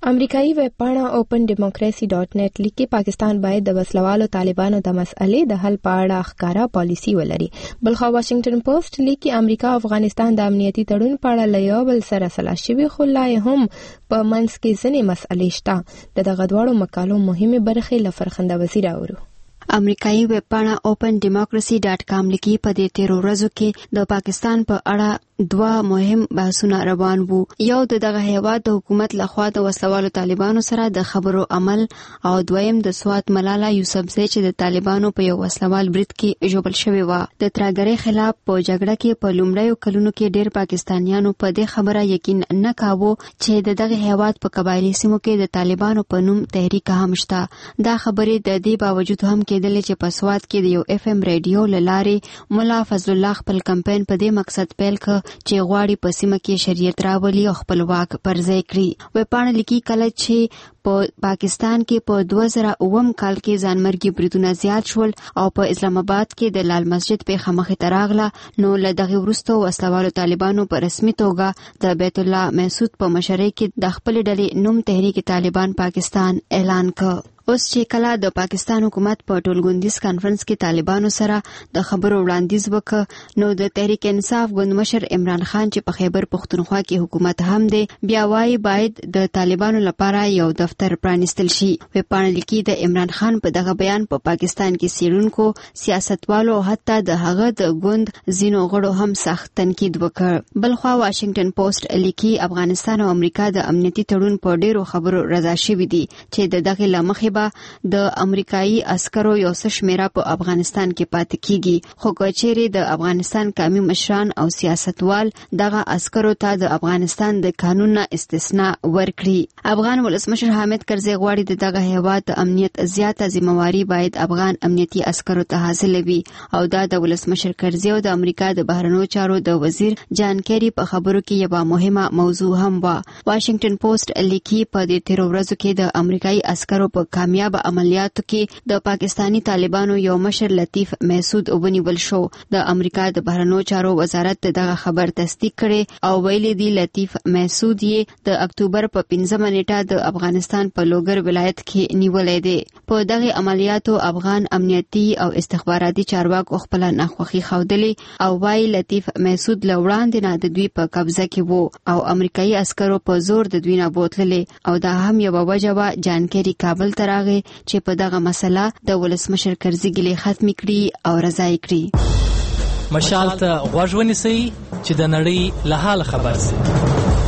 امریکایي ویب پاڼه opendemocracy.net لیکي پاکستان باید د وسلوالو طالبانو د مسئلې د حل په اړه ښکارا پالیسي ولري. بلخوا واشنگټن پوسټ لیکي امریکا او افغانستان د امنیتي تړون په اړه له یو بل سره سلا شوي، خو لا هم په منځ کې ځینې مسئلې شته. دغه دواړو مقالو مهمې برخې له فرخنده وزیر اورو. امریکایي ویب پاڼه opendemocracy.com لیکي په دې 13 ورځو کې د پاکستان په اړه دوه مهم بحثونه روان وو. یو دغه هیواد د حکومت لخوا د وسلوالو طالبانو سره د خبرو عمل او دویم د سوات ملاله یوسفزۍ چې د طالبانو په یو وسلوال برید کې ژوبل شوی و. د ترهګرۍ خلاف په جګړه کې په لومړیو کلونو کې ډېر پاکستانیانو په دې خبره یقین نه کاوه چې دغه هیواد په قبایلی سیمو کې د طالبانو په نوم تحریک هم شته. دا خبرې د دې باوجود هم کېدل چې په سوات کې د یو FM ریډیو لارې مولا فضل الله خپل کمپاین په دې مقصد پیل کړ چې غواړي په سیمه کې شریعت راولي او خپل واک پر ځای کړي. ویب پاڼه لیکي کله چې په پاکستان کې په 2009 کال کې ځانمرګي بریدونه زیات شول او په اسلام آباد کې د لال مسجد په خمخې تراغله، نو له دغه وروسته وسلوالو طالبانو په رسمي توګه د بیت الله محسود په مشرۍ کې د خپل ډلې نوم تحریک طالبان پاکستان اعلان کړ. اوس چې کله د پاکستان حکومت په ټولګوندیز کانفرنس کې طالبانو سره د خبرو وړاندیز وکړ، نو د تحریک انصاف ګوند مشر عمران خان چې په خیبر پختونخوا کې حکومت هم دی، بیا وايي باید د طالبانو لپاره یو دفتر پرانیستل شي. ویب پاڼه لیکي د عمران خان په دغه بیان په پاکستان کې سیرونکو سیاستوالو حتی د هغه د ګوند ځینو غړو هم سخت تنقید وکړ. بلخوا واشنگټن پوسټ لیکي افغانستان او امریکا د امنیتي تړون په ډیرو خبرو رضا شوي دي چې د دغه لمخې د امریکایي عسکرو یو څه شمیره په افغانستان کې پاتې کیږي، خو کچېرې د افغانستان قومي مشران او سیاستوال دغه عسکرو ته د افغانستان د قانون نه استثناء ورکړي. افغان ولسمشر حامد کرزي غواړي د دغه هیواد د امنیت زیاته ذمہواری باید افغان امنیتي عسکرو ته حاصل وي، او دا د ولسمشر کرزي او د امریکا د بهرنیو چارو د وزیر جان کیری په خبرو کې یوه مهمه موضوع هم و. واشنگټن پوسټ لیکي په دې 13 ورځو کې د امریکایي عسکرو په کامیاب عملیاتو کې د پاکستانی طالبانو یو مشر لطیف محسود ونیول شو. د امریکا د بهرنیو چارو وزارت دغه خبر تصدیق کړي او ویلي دی لطیف محسود یې د اکتوبر په 15 نیټه د افغانستان په لوګر ولایت کې نیولې دی. په دغه عملیاتو افغان امنیتي او استخباراتي چارواکو خپل ناخوښي ښودلې او وايي لطیف محسود له وړاندې نه د دوی په قبضه کې وو او امریکایي عسکرو په زور د دوی نه بوتللې، او دا هم یوه وجه وه جان کیری کابل ته راغی چې په دغه مسله د ولسمشر کرزي ګیلې ختمې کړي او رضا یې کړي. مشال ته غوږ ونیسئ چې د نړۍ له حاله خبر شئ.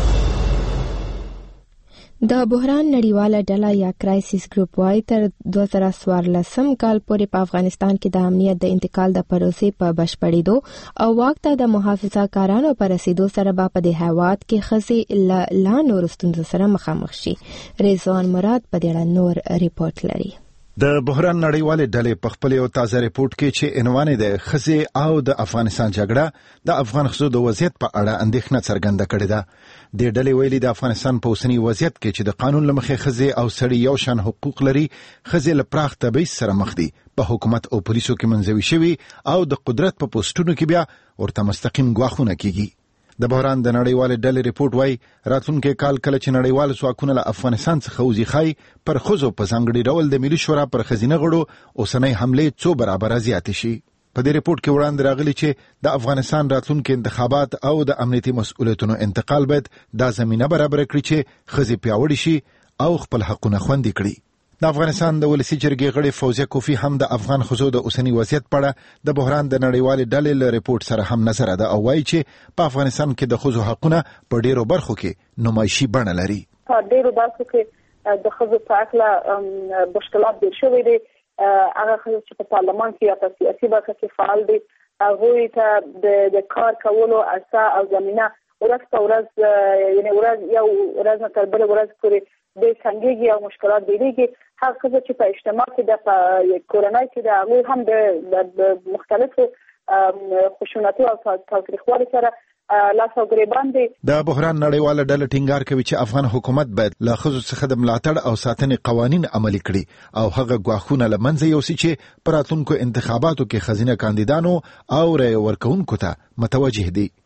د بحران نړیواله ډله یا کرایسیس ګروپ وايي تر 2014 کال پورې په افغانستان کې د امنیت د انتقال د پروسې په بشپړېدو او واک ته د محافظه کارانو پر رسیدو سره به په دې هیواد کې ښځې لا نورو ستونزو سره مخامخ شي. رضوان مراد په دې اړه نور ریپورت لري. د بحران نړیوالې ډلې په خپل یو تازه ریپورت کې چې عنوان یې د ښځې او د افغانستان جګړه د افغان ښځو د وضعیت په اړه اندېښنه څرګنده کړې ده. د ډلې ویلي د افغانستان په اوسني وضعیت کې چې د قانون له مخې ښځې او سړي یو شان حقوق لري، ښځې له پراخ تبعیض سره مخ دي، په حکومت او پولیسو کې منځوي شوي او د قدرت په پوسټونو کې بیا ورته مستقیم ګواښونه کیږي. د بحران د نړیوالې ډلې ریپورت وايي راتلونکي کال کله چې نړیوال ځواکونه له افغانستان څخه وځي ښایي پر ښځو په ځانګړي ډول د ملي شورا پر ښځینه غړو اوسنۍ حملې څو برابره زیاتې شي. په دې ریپورت کې وړاندې راغلي چې د افغانستان راتلونکي انتخابات او د امنیتي مسؤلیتونو انتقال باید دا زمینه برابره کړي چې ښځې پیاوړې شي او خپل حقونه خوندي کړي. د افغانستان د ولسی جرګې غړي فوزیه کوفی هم د افغان ښځو د اوسني وضعیت په اړه د بحران د نړیوالې ډلې له ریپورت سره هم نظر ده او وایي چې په افغانستان کې د ښځو حقونه په ډیرو برخو کې نمایشي بڼه لري. په ډیرو برخو کې د ښځو په اړه مشکلات ډیر شوي دي. هغه ښځې چې په پارلمان کې یا په سیاسي برخه کې فعال دي، هغوی ته د کار کولو اساس او زمینه ورځ په ورځ یعنې ورځ یو ورځ نه تر بلې ورځ پورې د څنګهږي او مشکلات ډیریږي. هغه ښځې چې په اجتماع کې د کورنۍ کې د هغوی هم د مختلفو خشونتي او تاوتریخوالي سره لاس او ګریبان دي. د بحران نړیواله ډله ټینګار کوي چې افغان حکومت باید له ښځو څخه د ملاتړ او ساتنې قوانین عملي کړي او هغه ګواښونه له منځه یوسي چې په راتلونکو انتخاباتو کې ښځینه کاندیدانو او رایې ورکوونکو ته متوجه دي.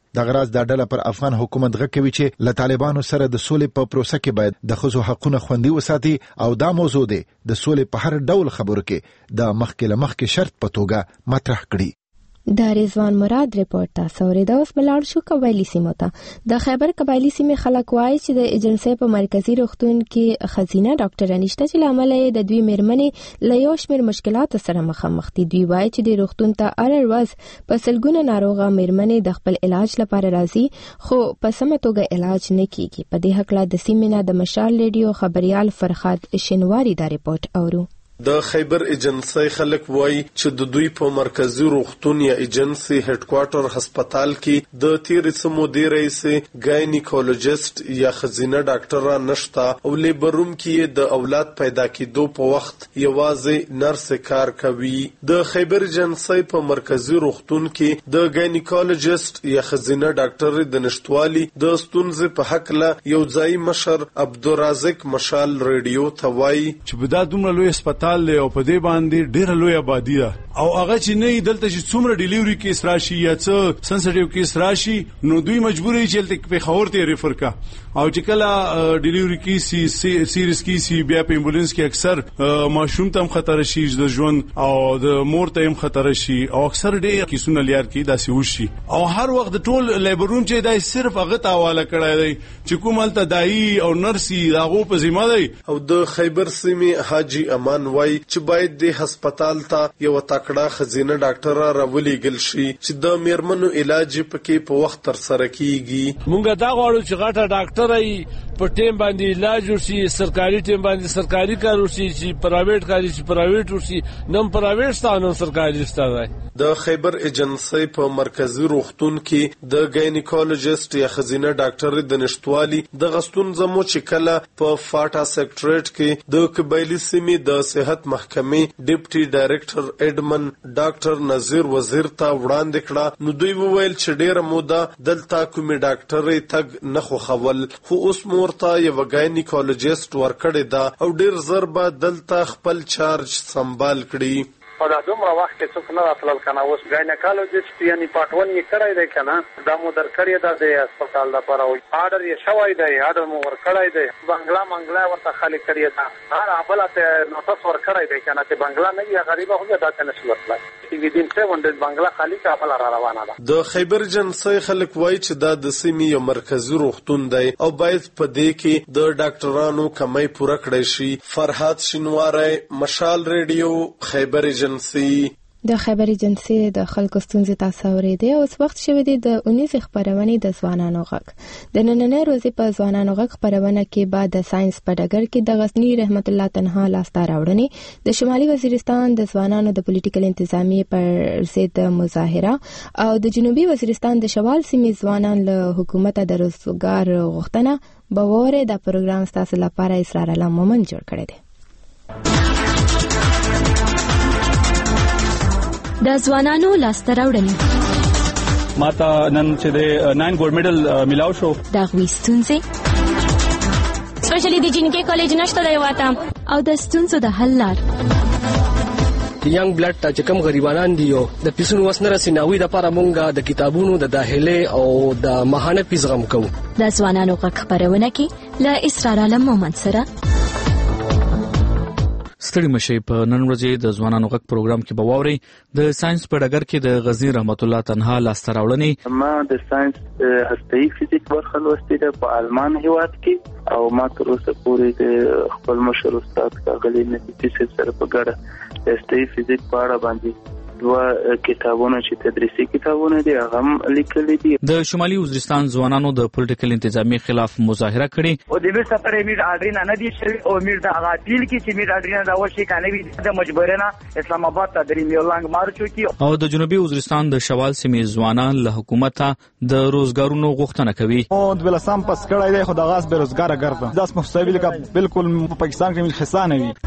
د غراز د ډله پر افغان حکومت غوښوي چې له طالبانو سره د سولې په پروسه کې باید د ښځو حقوقونه خوندي وساتي او دا موضوع دی د سولې په هر ډول خبرو کې د مخکې شرط په توګه مطرح کړي. د رضوان مراد ریپورت تاسو ورته اوس بلار شو قبایلی سیمو ته. د خیبر قبایلی سیمې خلک وایي چې د ایجنسی په مرکزی روغتون کې خزینه ډاکټر نشته چې لامل د دوی میرمنې له یو شمېر مشکلاتو سره مخامخ دي. دوی وایي چې د روغتون ته هر ورځ په سلګونه ناروغه میرمنې د خپل علاج لپاره راځي خو په سمه توګه علاج نه کیږي. په دې حق لا د سیمې نه د مشال ریډیو خبريال فرخاد شینواری دا ریپورت اورو. د خیبر ایجنسی خلک وایي چې د دوی په مرکزی روغتون یا ایجنسی هډ کوارټر هسپتال کې د تیر سمو دی رئیس ګاینیکولوژیست یا خزینه ډاکټر نشتا او لیبروم کې د اولاد پیدا کېدو په وخت یوازې نرس کار کوي. د خیبر ایجنسی په مرکزی روغتون کې د ګاینیکولوژیست یا خزینه ډاکټر د نشټوالي د ستونزې په حق له یو ځای مشر عبدالرازق مشال ریډیو ته وایي چې بدا دومره لوی هسپتال او په دې باندې ډیره لوی آبادی ده او هغه چې نه دلته چې څومره ډیلیوري کیس راشي یا څه سنسټیو کیس راشي نو دوی مجبوري چې په خبر ته ریفر کا او چې کله ډیلیوري کیس سیریس کیس بیا په امبولانس کې اکثر ماشوم ته خطر شي د ژوند او د مور ته هم خطر شي او اکثر ډیر کیسونه لیار کې داسې وشي او هر وخت ټول لیبروم چې دای صرف هغه تاواله کړای دی چې کومه دای او نرسي داغو په ذمہ دی. او د خیبر سیمې حاجی امان وای چې باید د هسپتال ته یو تکړه خزینه ډاکټر راولېګل شي چې د میرمنو علاج پکې په وخت تر سره کیږي. مونږ دا غواړو چې غټه ډاکټر ای په ټیم باندې علاج وشي، سرکاري ټیم باندې سرکاري کار وشي، چې پرایویټ کار شي پرایویټ وشي، نم پرایویټ ستانو سرکاري ستای. د خیبر ایجنسی په مرکزی روغتون کې د ګاینیکولوژیست یا خزینه ډاکټر د نشټوالي د غستون زمو چې کله په فاټا سیکټریټ کې د قبایلی سیمې د صحت محکمې ډیپټي ډایریکټر ایډمن ډاکټر نذیر وزیر ته وړاندې کړه نو دوی وویل چې ډیره موده دلته کومې ډاکټرې تګ نه خوښول خو اوس مورته یو ګاینیکولوژیست ورکړی دا او ډیر زر به دلته خپل چارج سنبال کړي. په دا دومره وخت کې څوک نه راتلل کنه اوس ګاینیکولوژیست یعنی پټون یې کړی دی کنه دا مو درکړی دا د هسپتال لپاره آرډر یې شوی دی آرډر مو ورکړی دی بنگلا ورته خالی کړی دا هر ابل ته نوټس ورکړی دی کنه چې بنگلا نه یې غریبه هو دا کنه شي ورتلای چې دین څه وند بنگلا خالی کا ابل را روانه ده. د خیبر جنسي خلک وایي چې دا د سیمې یو مرکزی روغتون دی او باید په دې کې د ډاکټرانو کمی پوره کړی شي. فرحات شینواری مشال ریډیو خیبر د خبري جنسي د خلکو ستونزې تاسو ورېدې او وخت شوه د 19 خبرونه د ځوانانو غږ د نننې ورځې په ځوانانو غږ خبرونه کې بعد د ساينس په ډګر کې د غزنی رحمت الله تنها لاسته راوړنې د شمالي وزیرستان د ځوانانو د پولیټیکل انتظامی پر ضد مظاهره او د جنوبي وزیرستان د شمال سیمې ځوانان له حکومت د روزګار غوښتنه باور د پروګرام تاسو لپاره اسرار الله مومن جوړ کړی دی. د ځوانانو لاسته راوړنې ماته نن چې د 9 ګولډ میډل ملاو شو د غوي ستونزې سپیشلی د جنکې کالج نشته دی واته او د ستونزو د حل لار ینګ بلډ ته چې کوم غریبانان دي د پیسونو وسنه رسیناوي د لپاره مونږه د کتابونو د داخله او د ماهانه پیغام کوو. د ځوانانو غږ خبرونه کې ل اسرار علم مومن سره ستړي مشي په نن ورځې د ځوانانو غږ پروګرام کې بواوري د ساينس په ډګر کې د غزنی رحمت الله تنها لاسته راوړنې. ما د ساينس هسته‌ای فزیک برخه لوستې ده په آلمان هیواد کې او ما تر اوسه پورې د خپل مشر استاد کاغلی نتیجې سره په ګډه هسته‌ای فزیک په اړه باندې دوه کتابونه چې تدریسي کتابونه دي هغه هم لیکلي دي. د شمالي وزیرستان ځوانانو د پولیټیکل انتظامی خلاف مظاهره کړې او د میر سفرې میر اډرینا نه دي شوی او میر د هغه تیل کې چې میر اډرینا دا وشي کنه وي د مجبورنه اسلام آباد ته درې میولنګ مارچو کې او د جنوبي وزیرستان د شوال سیمې ځوانان له حکومت د روزګارونو غوښتنه کوي. او د بلسام پس کړای دی خو د غاز بیروزګار ګرځي داس مستقبل کا بالکل پاکستان کې مل خسانه وي.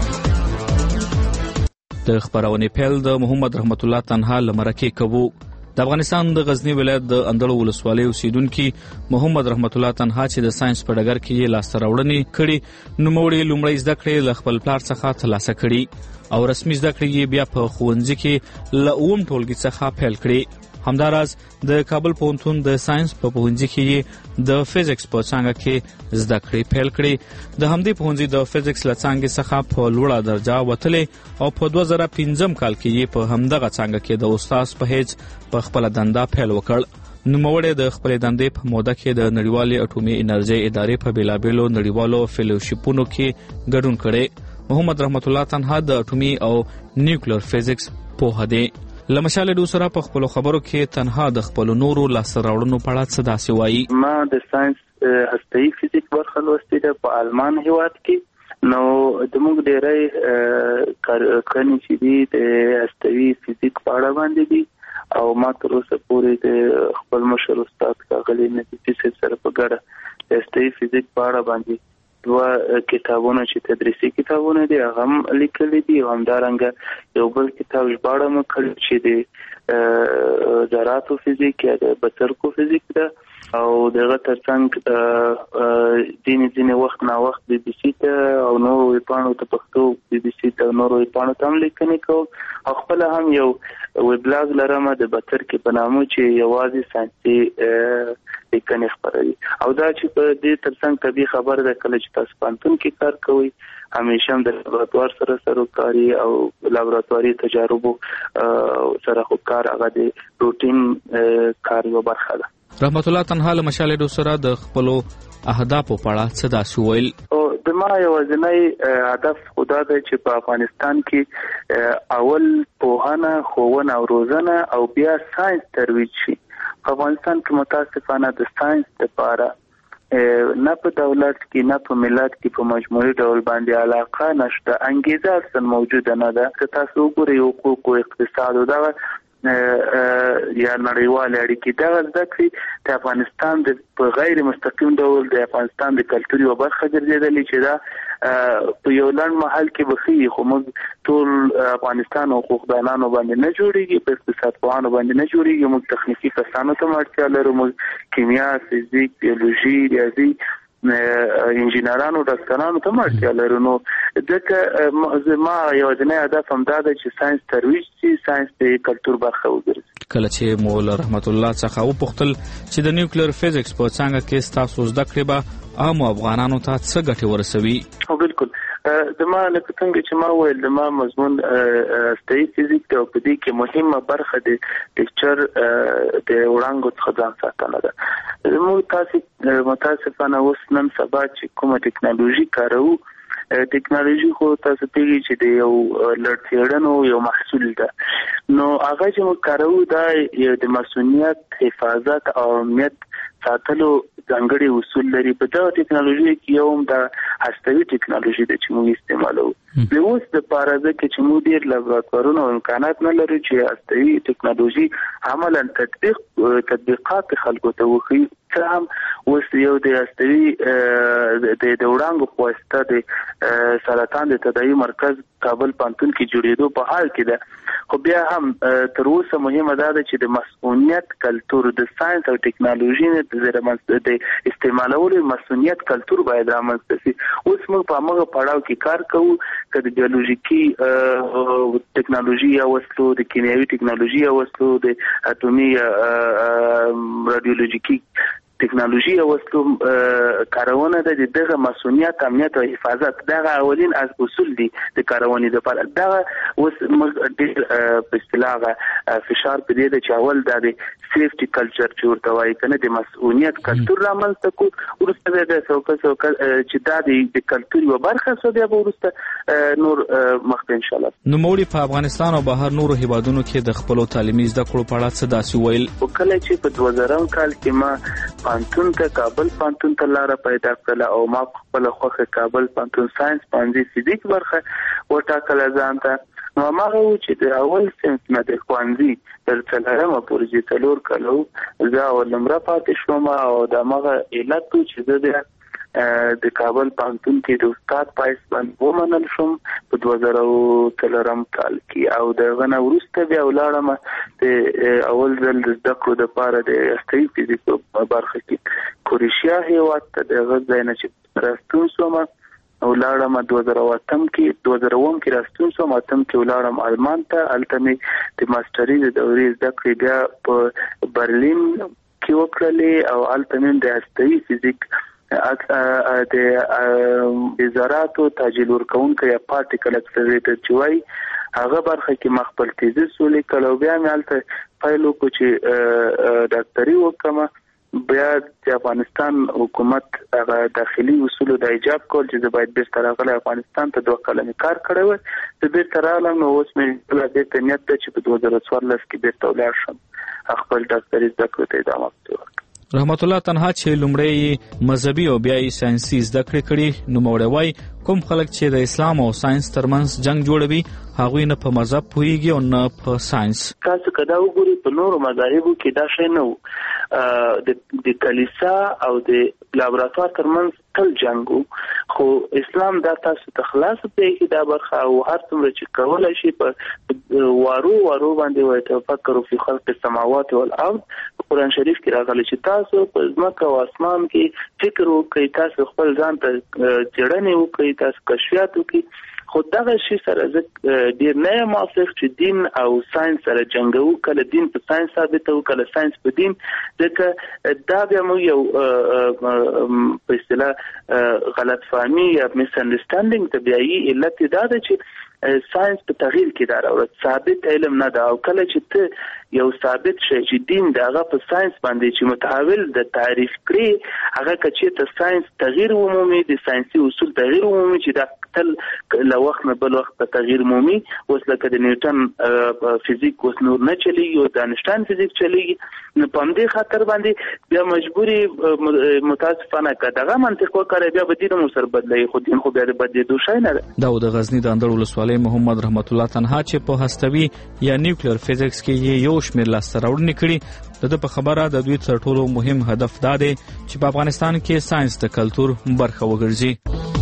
د خبرونه پیل د محمد رحمت الله تنها لمرکه کوو د افغانستان د غزنی ولایت د اندړو ولسوالۍ اوسیدونکي محمد رحمت الله تنها چې د ساينس په ډګر کې یې لاسته راوړنې کړي، نوموړي لومړی زده کړې له خپل پلار څخه ترلاسه کړي او رسمي زده کړې یې بیا په ښوونځي کې له اووم ټولګي څخه پیل کړي. همداراز د کابل پوهنتون د ساينس په پوهنځي کې د فزیکس په څانګه کې زده کړې پیل کړې. د همدې پوهنځي د فزیکس له څانګې څخه په لوړه درجه وتلې او په 2015 کال کې یې په همدغه څانګه کې د استاد په حیث په خپل دنده پیل وکړ. نوموړی د خپل دندې په موده کې د نړیوالې اټومي انرژي ادارې په بیلابیلو نړیوالو فیلوشیپونو کې ګډون کړي. محمد رحمت الله تنها د اټومي او نیوکلیر فزیکس پوهه دی. لمشال دو سره په خپل خبرو کې تنها د خپل نورو لاسته راوړنو په اړه څه داسې وایي. ما د ساينس هسته‌ای فزیک برخه لوستې ده په آلمان هیواد کې. نو د موږ ډېرې کارکړنې چې دي د هسته‌ای فزیک په اړه باندې دي او ما تر اوسه پورې د خپل مشر استاد ښاغلي نفیسي صاحب سره په ګډه د هسته‌ای فزیک په اړه باندې دوه کتابونه چې تدریسي کتابونه دي هغه هم لیکلي دي او همدارنګه یو بل کتاب ژباړه مې کړی چې د ذراتو فزیک یا د بڅرکو فزیک ده او دغه ترڅنګ ځینې وخت نا وخت بي بي سي ته او نورو ویبپاڼو ته پښتو بي بي سي ته نورو ویبپاڼو ته هم لیکنې کوم او خپل هم یو ویبلاګ لرم د بڅرکې په نامه چې یوازې ساينسي لیکنې خپروي او دا چې په دې ترڅنګ طبي خبر ده کله چې تاسو پانتون کې کار کوئ همیشه هم د لابراتوار سره سروکاري او لابراتواري تجاربو سره خو کار هغه د روټین کار یو برخه ده. رحمت الله تنها له مشال دو سره د خپل اهدافو په اړه څه داسې ویل. د ما یوازینی هدف خدا ده چې په افغانستان کې اول پوهنه خوونه او روزنه او بیا ساينس ترویج شي. په افغانستان کې متاسفانه د ساينس لپاره نه په دولت کې نه په ملت کې په مجموعي ډول باندې علاقه نشته، انګیزه اصلا موجوده نه ده. که تاسو وګورئ حقوق او اقتصاد او دا یا نړیوال اړیکې دا زده کړې د افغانستان د په غیر مستقیم ډول د افغانستان د کلتوري او برخه ګرځېدلې چې دا په یو لنډ محل کې بخي خو موږ ټول افغانستان حقوقدانانو باندې نه جوړیږي، په اقتصاد پوهانو باندې نه جوړیږي، موږ تخنیکی کسانو ته اړتیا لرو، موږ کیمیا، فزیک، بیولوژي، ریاضي، انجینرانو، ډاکټرانو ته اړتیا لرو. نو ځکه ما یوازینی هدف هم دا ده چې ساينس ترویج شي، ساينس د کلتور برخه وګرځي. کله چې مولا رحمت الله څخه وپوښتل چې د نیوکلیر فزیکس په څانګه کې تاسو زده کړې به عام افغانانو ته څه ګټه ورسوي؟ او بالکل د ما لکه څنګه چې ما ویل د ما مضمون هسته‌ای فزیک ته په دې کې مهمه برخه د لیکچر د وړاندو څخه ځان ساتنه ده. موږ متاسفانه اوس نن سبا چې کومه ټکنالوژي کاروو، ټکنالوژي خو تاسو پیږي چې د یو لړتیړنو یو محصول ده. نو هغه چې موږ کاروو دا د مسؤلیت، حفاظت او امنیت ساتلو ځانګړي اصول لري. په دا ټکنالوژي کې یو هم د هسته‌ای ټکنالوژي د چې موږ استعمالوو. د اوس د پاره ده چې موږ ډېر لابراتوارونه او امکانات نه لرو چې هسته‌ای ټکنالوژي عملاً تطبیقات خلکو ته وښیي. څه هم اوس یو د هسته‌ای د وړانګو په واسطه د سرطان د تداوي مرکز کابل پانتون کې جوړېدو په حال کې ده، خو بیا هم تر اوسه مهمه ده چې د مسؤلیت کلتور د ساينس او ټکنالوژي د استعمالولو مسؤلیت کلتور باید رامنځته شي. اوس موږ په هغه پړاو کې کار کوو چې د بیولوژیکي ټکنالوژي او وسلو، د کیمیاوي ټکنالوژي او وسلو، د اټومي رادیولوژیکي ټکنالوژي او وسلو کارونه د دغه مسؤلیت، امنیت او حفاظت دغه اولین از اصول دي د کارونې لپاره. دغه اوس موږ ډېر په اصطلاح فشار په دې چې اول د سیفټي کلچر چې ورته وایي کنه د مسؤلیت کلتور رامنځته کو، ورسته د څوک چې دا د کلتور یو برخه سو بیا ورسته نور مخته ان شاء الله. نو موږ په افغانستان او بهر نورو هیوادونو کې د خپل تعلیمي زده کړو په اړه څه داسې ویل. وکړه چې په 2000 کال کې ما پانتون ته کابل پانتون ته لاره پیدا کړه او ما خپل خوخه کابل پانتون ساينس پانځي فزیک برخه وټاکله ځان ته. نو ما وو چې د اول سنت نه د خوانځي تر څلورمه پورې چې څلور کلو زه ولمره پاتې شوم او د ماغه علت چې د کابل پانتون کې د استاد پایس باندې ومنل شوم په 2003 کال کې او دغه نه ورسته بیا ولاړم د اول ځل د زده کړو لپاره د هسته‌ایي فزیک په برخه کې کروشیا هیواد ته د غځای نه چې راستون سوم او لاړم 2008 کې راستون سوم کې ولاړم آلمان ته التمي د ماستري د دورې زده کړې بیا په برلین کې وکړلې او التمي د هسته‌ایي فزیک د وزارتو تاجیل ورکونکو یا پارټیکل اکسلریټر چوي هغه برخه کې مخبل تیزس ولیکل او بیا مې الته فایلو کو چې ډاکټري وکم بیا د افغانستان حکومت هغه داخلي اصول د ایجاب کول چې باید به تر هغه افغانستان ته 2 کلمې کار کړی و د به تر هغه نو اوس مې د دې نیت چې په 2014 کې به تولار شم خپل ډاکټري زده کړې ته ادامه ورکړم. رحمت الله تنها چې لومړی مذهبي او بیا یې ساينسي زده کړې کړي نو موړوي کوم خلک چې د اسلام او ساينس ترمنځ جنگ جوړوي هغه نه په مذهب پوهیږي او نه په ساينس. تاسو کدا وګورئ په نورو مذاهبو کې دا شی نه د کلیسا او د لابراتوار ترمنځ تل جنگو خو اسلام دا تاسو ته خلاص دی دا برخه او هر څومره چې کولای شي په وارو باندې وایي تفکر فی خلق السماوات والارض قرآن شریف کې راغلی چې تاسو په ځمکه او اسمان کې فکر وکړئ تاسو خپل ځان ته څېړنې وکړئ تاسو کشفیات وکړئ خو دغه شی سره ډیر نه موافق چې دین او ساينس سره جنگو کله دین په ساينس ثابتو کله ساينس په دین ځکه دا بیا مو یو په اصطلاح غلط فهمي یا میس انډرستانډینګ طبيعي علت دا ده چې ساينس په تغییر کې دا راوړي ثابت علم نه دا او کله چې ته یو ثابت شي چې دین دغه په ساينس باندې چې متحول د تعریف کړي هغه کچې ته ساينس تغییر ومومي د ساينسي اصول تغییر ومومي چې دا تل له وخت نه بل وخت تغییر مومي اوس لکه د نیوټن فزیک اوس نور نه چلیږي او د انشتاین فزیک چلیږي نو په دې خاطر باندې بیا مجبوري متاسفانه کداغه منطق وکړي بیا به دین مو سر بدلای خو دین خو بیا د بدلېدو شای نه ده. داود غزنی د اندړ ولسوالۍ محمد رحمت الله تنها چې په هستوي یا نیوکلیر فزیکس کې یو شمېر لاسته راوړنې کړي د په خبره د دوی تر ټولو مهم هدف دا دی چې په افغانستان کې ساينس د کلتور برخه وګرځي.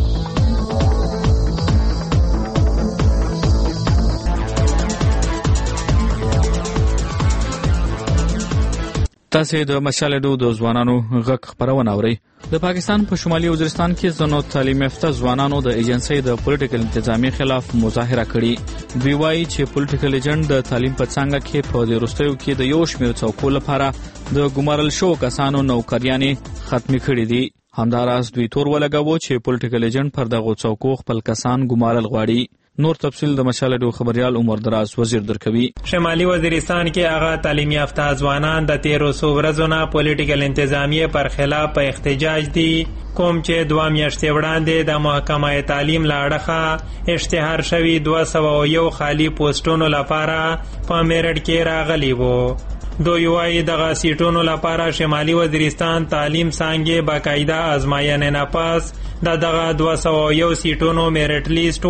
تاسو د مشالډو د ځوانانو غږ خبرونه اورئ. د پاکستان په شمالي وزیرستان کې زنو تعلیم یافته ځوانانو د ایجنسی د پولیټیکل انتظامی خلاف مظاهره کړې. دوی وایي چې پولیټیکل ایجنټ د تعلیم په څنګه کې په د روستیو کې د یو شمېر څوکو لپاره د ګمارل شو کسانو نوکریانې ختمې کړې دي. همداراز دوی تور ولګاوه چې پولیټیکل ایجنټ پر دغه څوکو خپل کسان ګمارل غواړي. نور تفصیل د مشالډو خبريال عمر دراز وزیر درکوي. شمالي وزیرستان کې هغه تعلیم یافته ځوانان د 1300 ورځو نه پولیټیکل انتظامیه پر خلاف په احتجاج دي کوم چې 2 میاشتې وړاندې د محکمه تعلیم لاړخه اشتهار شوی 201 خالی پوسټونو لپاره په میرټ کې راغلی وو. دوی وايي دغه سیټونو لپاره شمالي وزیرستان تعلیم څنګه باقاعده ازمایښت نه پاس دغه 201 سیټونو میرټ لیست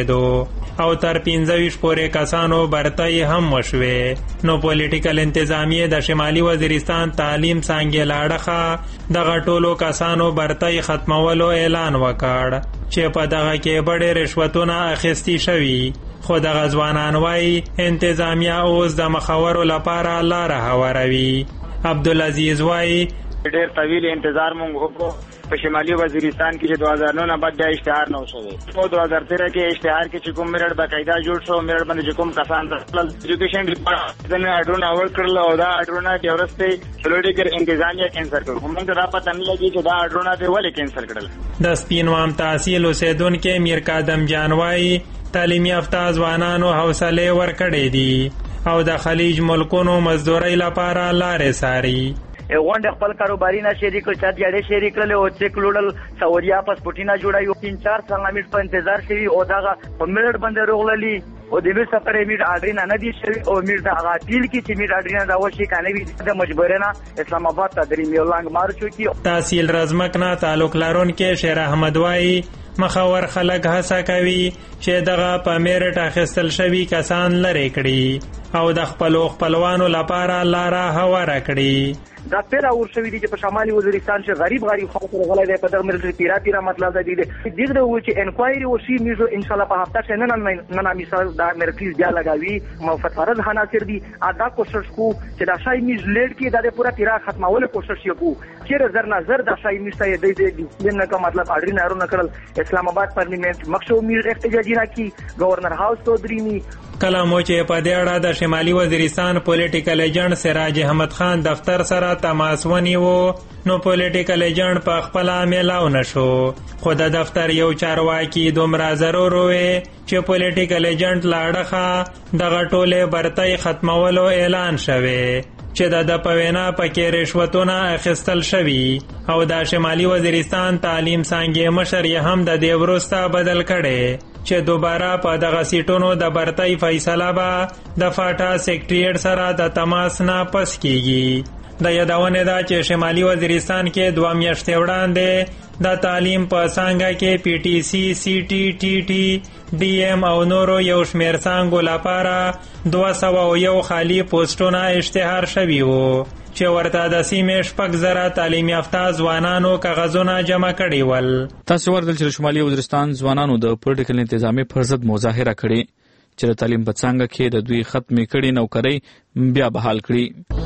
ولګېدو او تر 25 پورې کسانو برتای هم وشوي. نو پولیټیکل انتظامیه د شمالي وزیرستان تعلیم څنګه لاړخه دغه ټولو کسانو برتای ختمولو اعلان وکړ چې په دغه کې ډېر رشوتونه اخیستي شوي. خو د غزوانان وای انتظامیه اوس د مخاورو لپاره لاره هواروي. عبدالعزیز وای ډېر طویل انتظار مونږ وکړو په شمالي وزیرستان کې چې 2009 نه بعد د اشتهار نو شوی او 2013 کې اشتهار کې چې کوم میرټ باقاعده جوړ شو میرټ باندې کوم کسان د ایجوکیشن ډپارټمنټ نه اډرونه اول کړل او دا اډرونه د ورسته پولیټیکل انتظامیه کینسل کړو. موږ ته را پته نه لګي چې دا اډرونه د ولې کینسل کړل. د سپینوام تحصیل اوسیدونکو میر کادم جانوای تعلیم یافته ځوانانو حوصله ورکړې دي او د خلیج ملکونو مزدوري لپاره لارې ساري. غونډه خپل کاروباري نه شریک کړ چې دیاړې شریک کړل او چیک لوړل سعودیا پاسپورټینا جوړایو 3-4 ساعت میټ په انتظار شوی او داغه په میټ باندې روغللی او د ویسا پر میټ اډرینا نه دي شوی او میټ دا غاټیل کی چې میټ اډرینا دا وشي کنه وی د مجبورنا اسلام آباد ته درې میولانګ مارچو کی تحصیل رزمک نه تعلق لرونکو شیر احمد وای مخاور خلک هڅه کوي چې دغه په میرټ اخیستل شوی کسان لری کړي. او د خپلوانو لپاره لاره هواره کړي. دا پیرا ورشوي دي چې په شمالي وزیرستان کې غریب خلک غلای دی په دغه ملټری پیرا مطلب دی دغه و چې انکوایري وشي میزو ان شاء الله په هفته کې نه مثال دا مرکز بیا لګاوي موافقت فرض عناصر دي ادا کوشش کو چې دا شای میز لیډ کې دا پورا پیرا ختمول کوشش وکړو چې زر نظر دا شای میز ته د نه کا مطلب اړین نه کړل اسلام آباد پارلیمنت مخشو میز احتجاجي نه کی گورنر هاوس تو درینی کله مو چې په دې اړه د شمالي وزیرستان پولیټیکل ایجنټ سراج احمد خان دفتر سره تماس ونیو نو پولیټیکل ایجنټ په خپل میلاو نشو خو د دفتر یو چارواکي دومره ضرور وي چې پولیټیکل ایجنټ لاړه دغه ټوله برتای ختمولو اعلان شوه چې د پوینا پکې رشوتونه اخیستل شوي او د شمالي وزیرستان تعلیم څنګه مشر یې هم د دې وروسته بدل کړي چې دوباره په دغه سیټونو د برتای فیصله به د فاټا سیکریټریټ سره د تماس نه پس کیږي. د یادونه ده چې شمالي وزیرستان کې 2 میاشتې وړاندې د تعلیم په څنګه کې پی ټی سی سی ټی ټی ټی ډی ایم او نورو یو شمیر څنګهو لپاره 201 خالی پوسټونه اشتهار شوي وو چې ورته د سیمې 6,000 تعلیم یافته ځوانانو کاغذونه جمع کړي ول. تاسو ورته چې شمالي وزیرستان ځوانانو د پولیټیکل انتظامی پر ضد مظاهره کړې چې د تعلیم په څنګه کې د دوی ختمې کړي نوکرۍ بیا بحال کړي.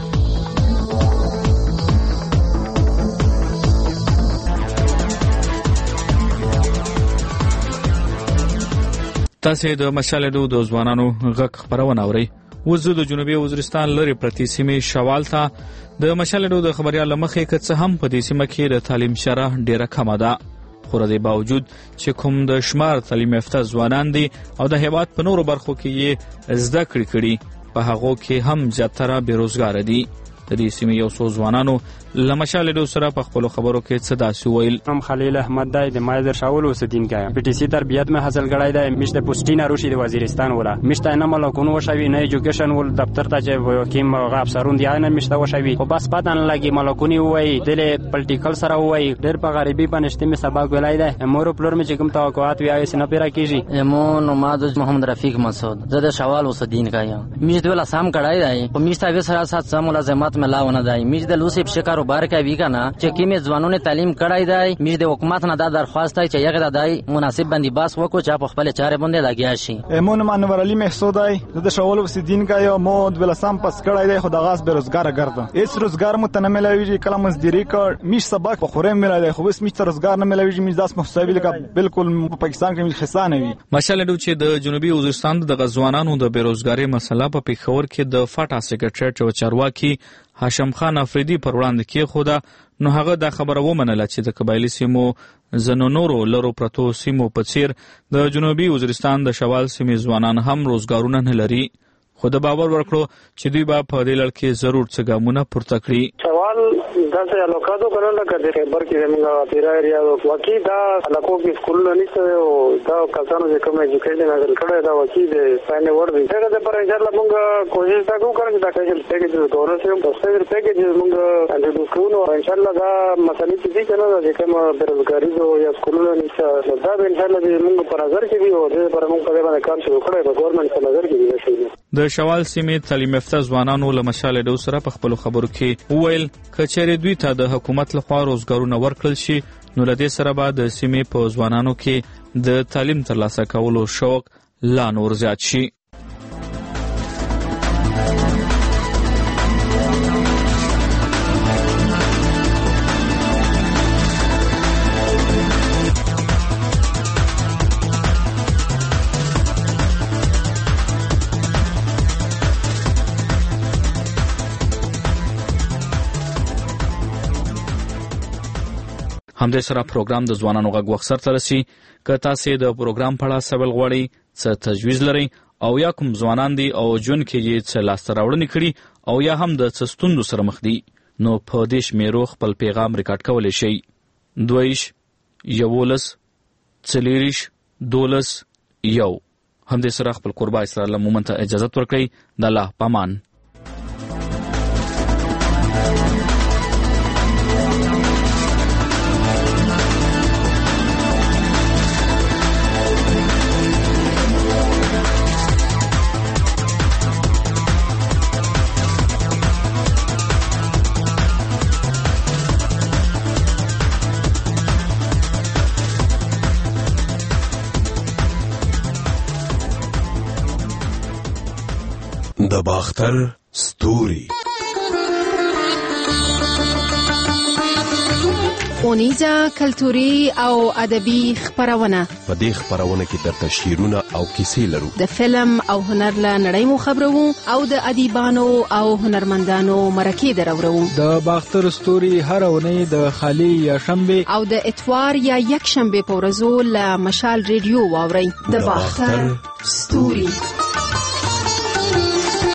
تاسو د مشالډو د ځوانانو غږ خبرونه اورئ. وزو د جنوبي وزیرستان لري پرتی سیمې شوال ته د مشالډو د خبريال مخې کڅ هم په دې سیمه کې د تعلیم شره ډیره کمه ده. خو د باوجود چې کوم د شمار تعلیم یافته ځوانان دي او د هیواد په نورو برخو کې یې زده کړې په هغه کې هم زیاتره بیروزګار دي. د دې سیمې یو څو ځوانانو لمشالډو سره په خپل خبرو کې څه داسې ویل. هم خلیل احمد دی د مایدر شاول اوسدین کې پی ټی سی تربیت مې حاصل کړای دی مشت پوسټینا روشي د وزیرستان ولا مشت نه ملکونو وشوي نه ایجوکیشن ول دفتر ته چې وکیم افسرون دی نه مشت وشوي خو بس پاتن لګي ملکونی وای د پولیټیکل سره وای ډېر په غریبي باندې می سبق ولای دی مور پلور می چې کوم توقعات وی اوس نه پیرا کیږي. مو نماز محمد رفیق مسعود زده شوال اوسدین کې مشت ولا سام کړای دی په مشت اوی سره سات ملازمات ملاونه دی مشت د لوسی په کاروبار کوي کنه چې کیمه ځوانونه تعلیم کړای دی مې د حکومت نه دا درخواست دی چې یغه دای مناسب باندې باس وکړو چې په خپل چاره باندې لګیا شي. مون منور علي محسود دی د شوال وسیدین کا یو مود بلسام پس کړای دی خو د غاز بیروزګار ګرځي هیڅ روزګار متنملوي کله مزدوري کړ میش سبق په خورم ملای خو بس میش روزګار نه ملوي میش داس محسوبي لکه بالکل پاکستان کې خسانه وي. مشالډو چې د جنوبي وزیرستان د غزوانانو د بیروزګاری مسله په پیښور کې د فاټا سیکریټریټ او چارواکي هاشم خان افریدي پر وړاندې کې خوده نو هغه دا خبره ومنله چې د قبایلی سیمو زنو نورو لرو پرتو سیمو په څیر د جنوبي وزیرستان د شوال سیمې ځوانان هم روزګارونه نه لري خو د باور ورکړو چې دوی به په دې لړ کې ضرور څه ګامونه پورته کړي. سوال داسې الوکادو کنه لکه د خیبر کې زموږه پیرا ایریا وکی دا علاقو کې سکول نه نشته او دا کسانو چې کوم ایجوکیشن حاصل کړي دا وکی د ساينه ور دي دا پر ان شاء الله موږ کوشش وکړو چې دا کېږي پیکیج ورته سم په څیر پیکیج موږ اندو کوو ان شاء الله دا مسلې چې کنه چې کوم بیروزګاری او سکولونه نشته دا ان شاء الله موږ پر نظر کې دی او د پر موږ په باندې کار شروع کړی د ګورنمنت په نظر کې دی. د شوال سیمې تعلیم یافته ځوانانو له مشالډو سره په خپل خبرو کې وویل کچېره دوی ته د حکومت لخوا روزګارونه ورکړل شي نو له دې سره به د سیمې په ځوانانو کې د تعلیم ترلاسه کولو شوق لا نور زیات شي. همدې سره پروګرام د ځوانانو غږ وخت سره رسي. که تاسو د پروګرام په اړه سوال غواړئ څه تجویز لرئ او یا کوم ځوانان دي او جون کې یې څه لاسته راوړنې کړي او یا هم د څه ستونزو سره مخ دي نو په دې شمیرو خپل پیغام ریکارډ کولی شئ. 22 11 40 12 1 همدې سره خپل قربا اسرائیل مومن ته اجازه ورکړئ. د الله پامان. د باختر ستوري. اونیزه کلتوري او ادبي خبرونه. په دې خبرونه کې درته شعرونه او کیسې لرو. د فلم او هنر له نړۍ مو خبرو او د ادیبانو او هنرمندانو مرکې درورو. د باختر ستوري هر اونۍ د خالی یا شنبه او د اتوار یا یک شنبه په ورځو له مشال ریډیو واوري. د باختر ستوري.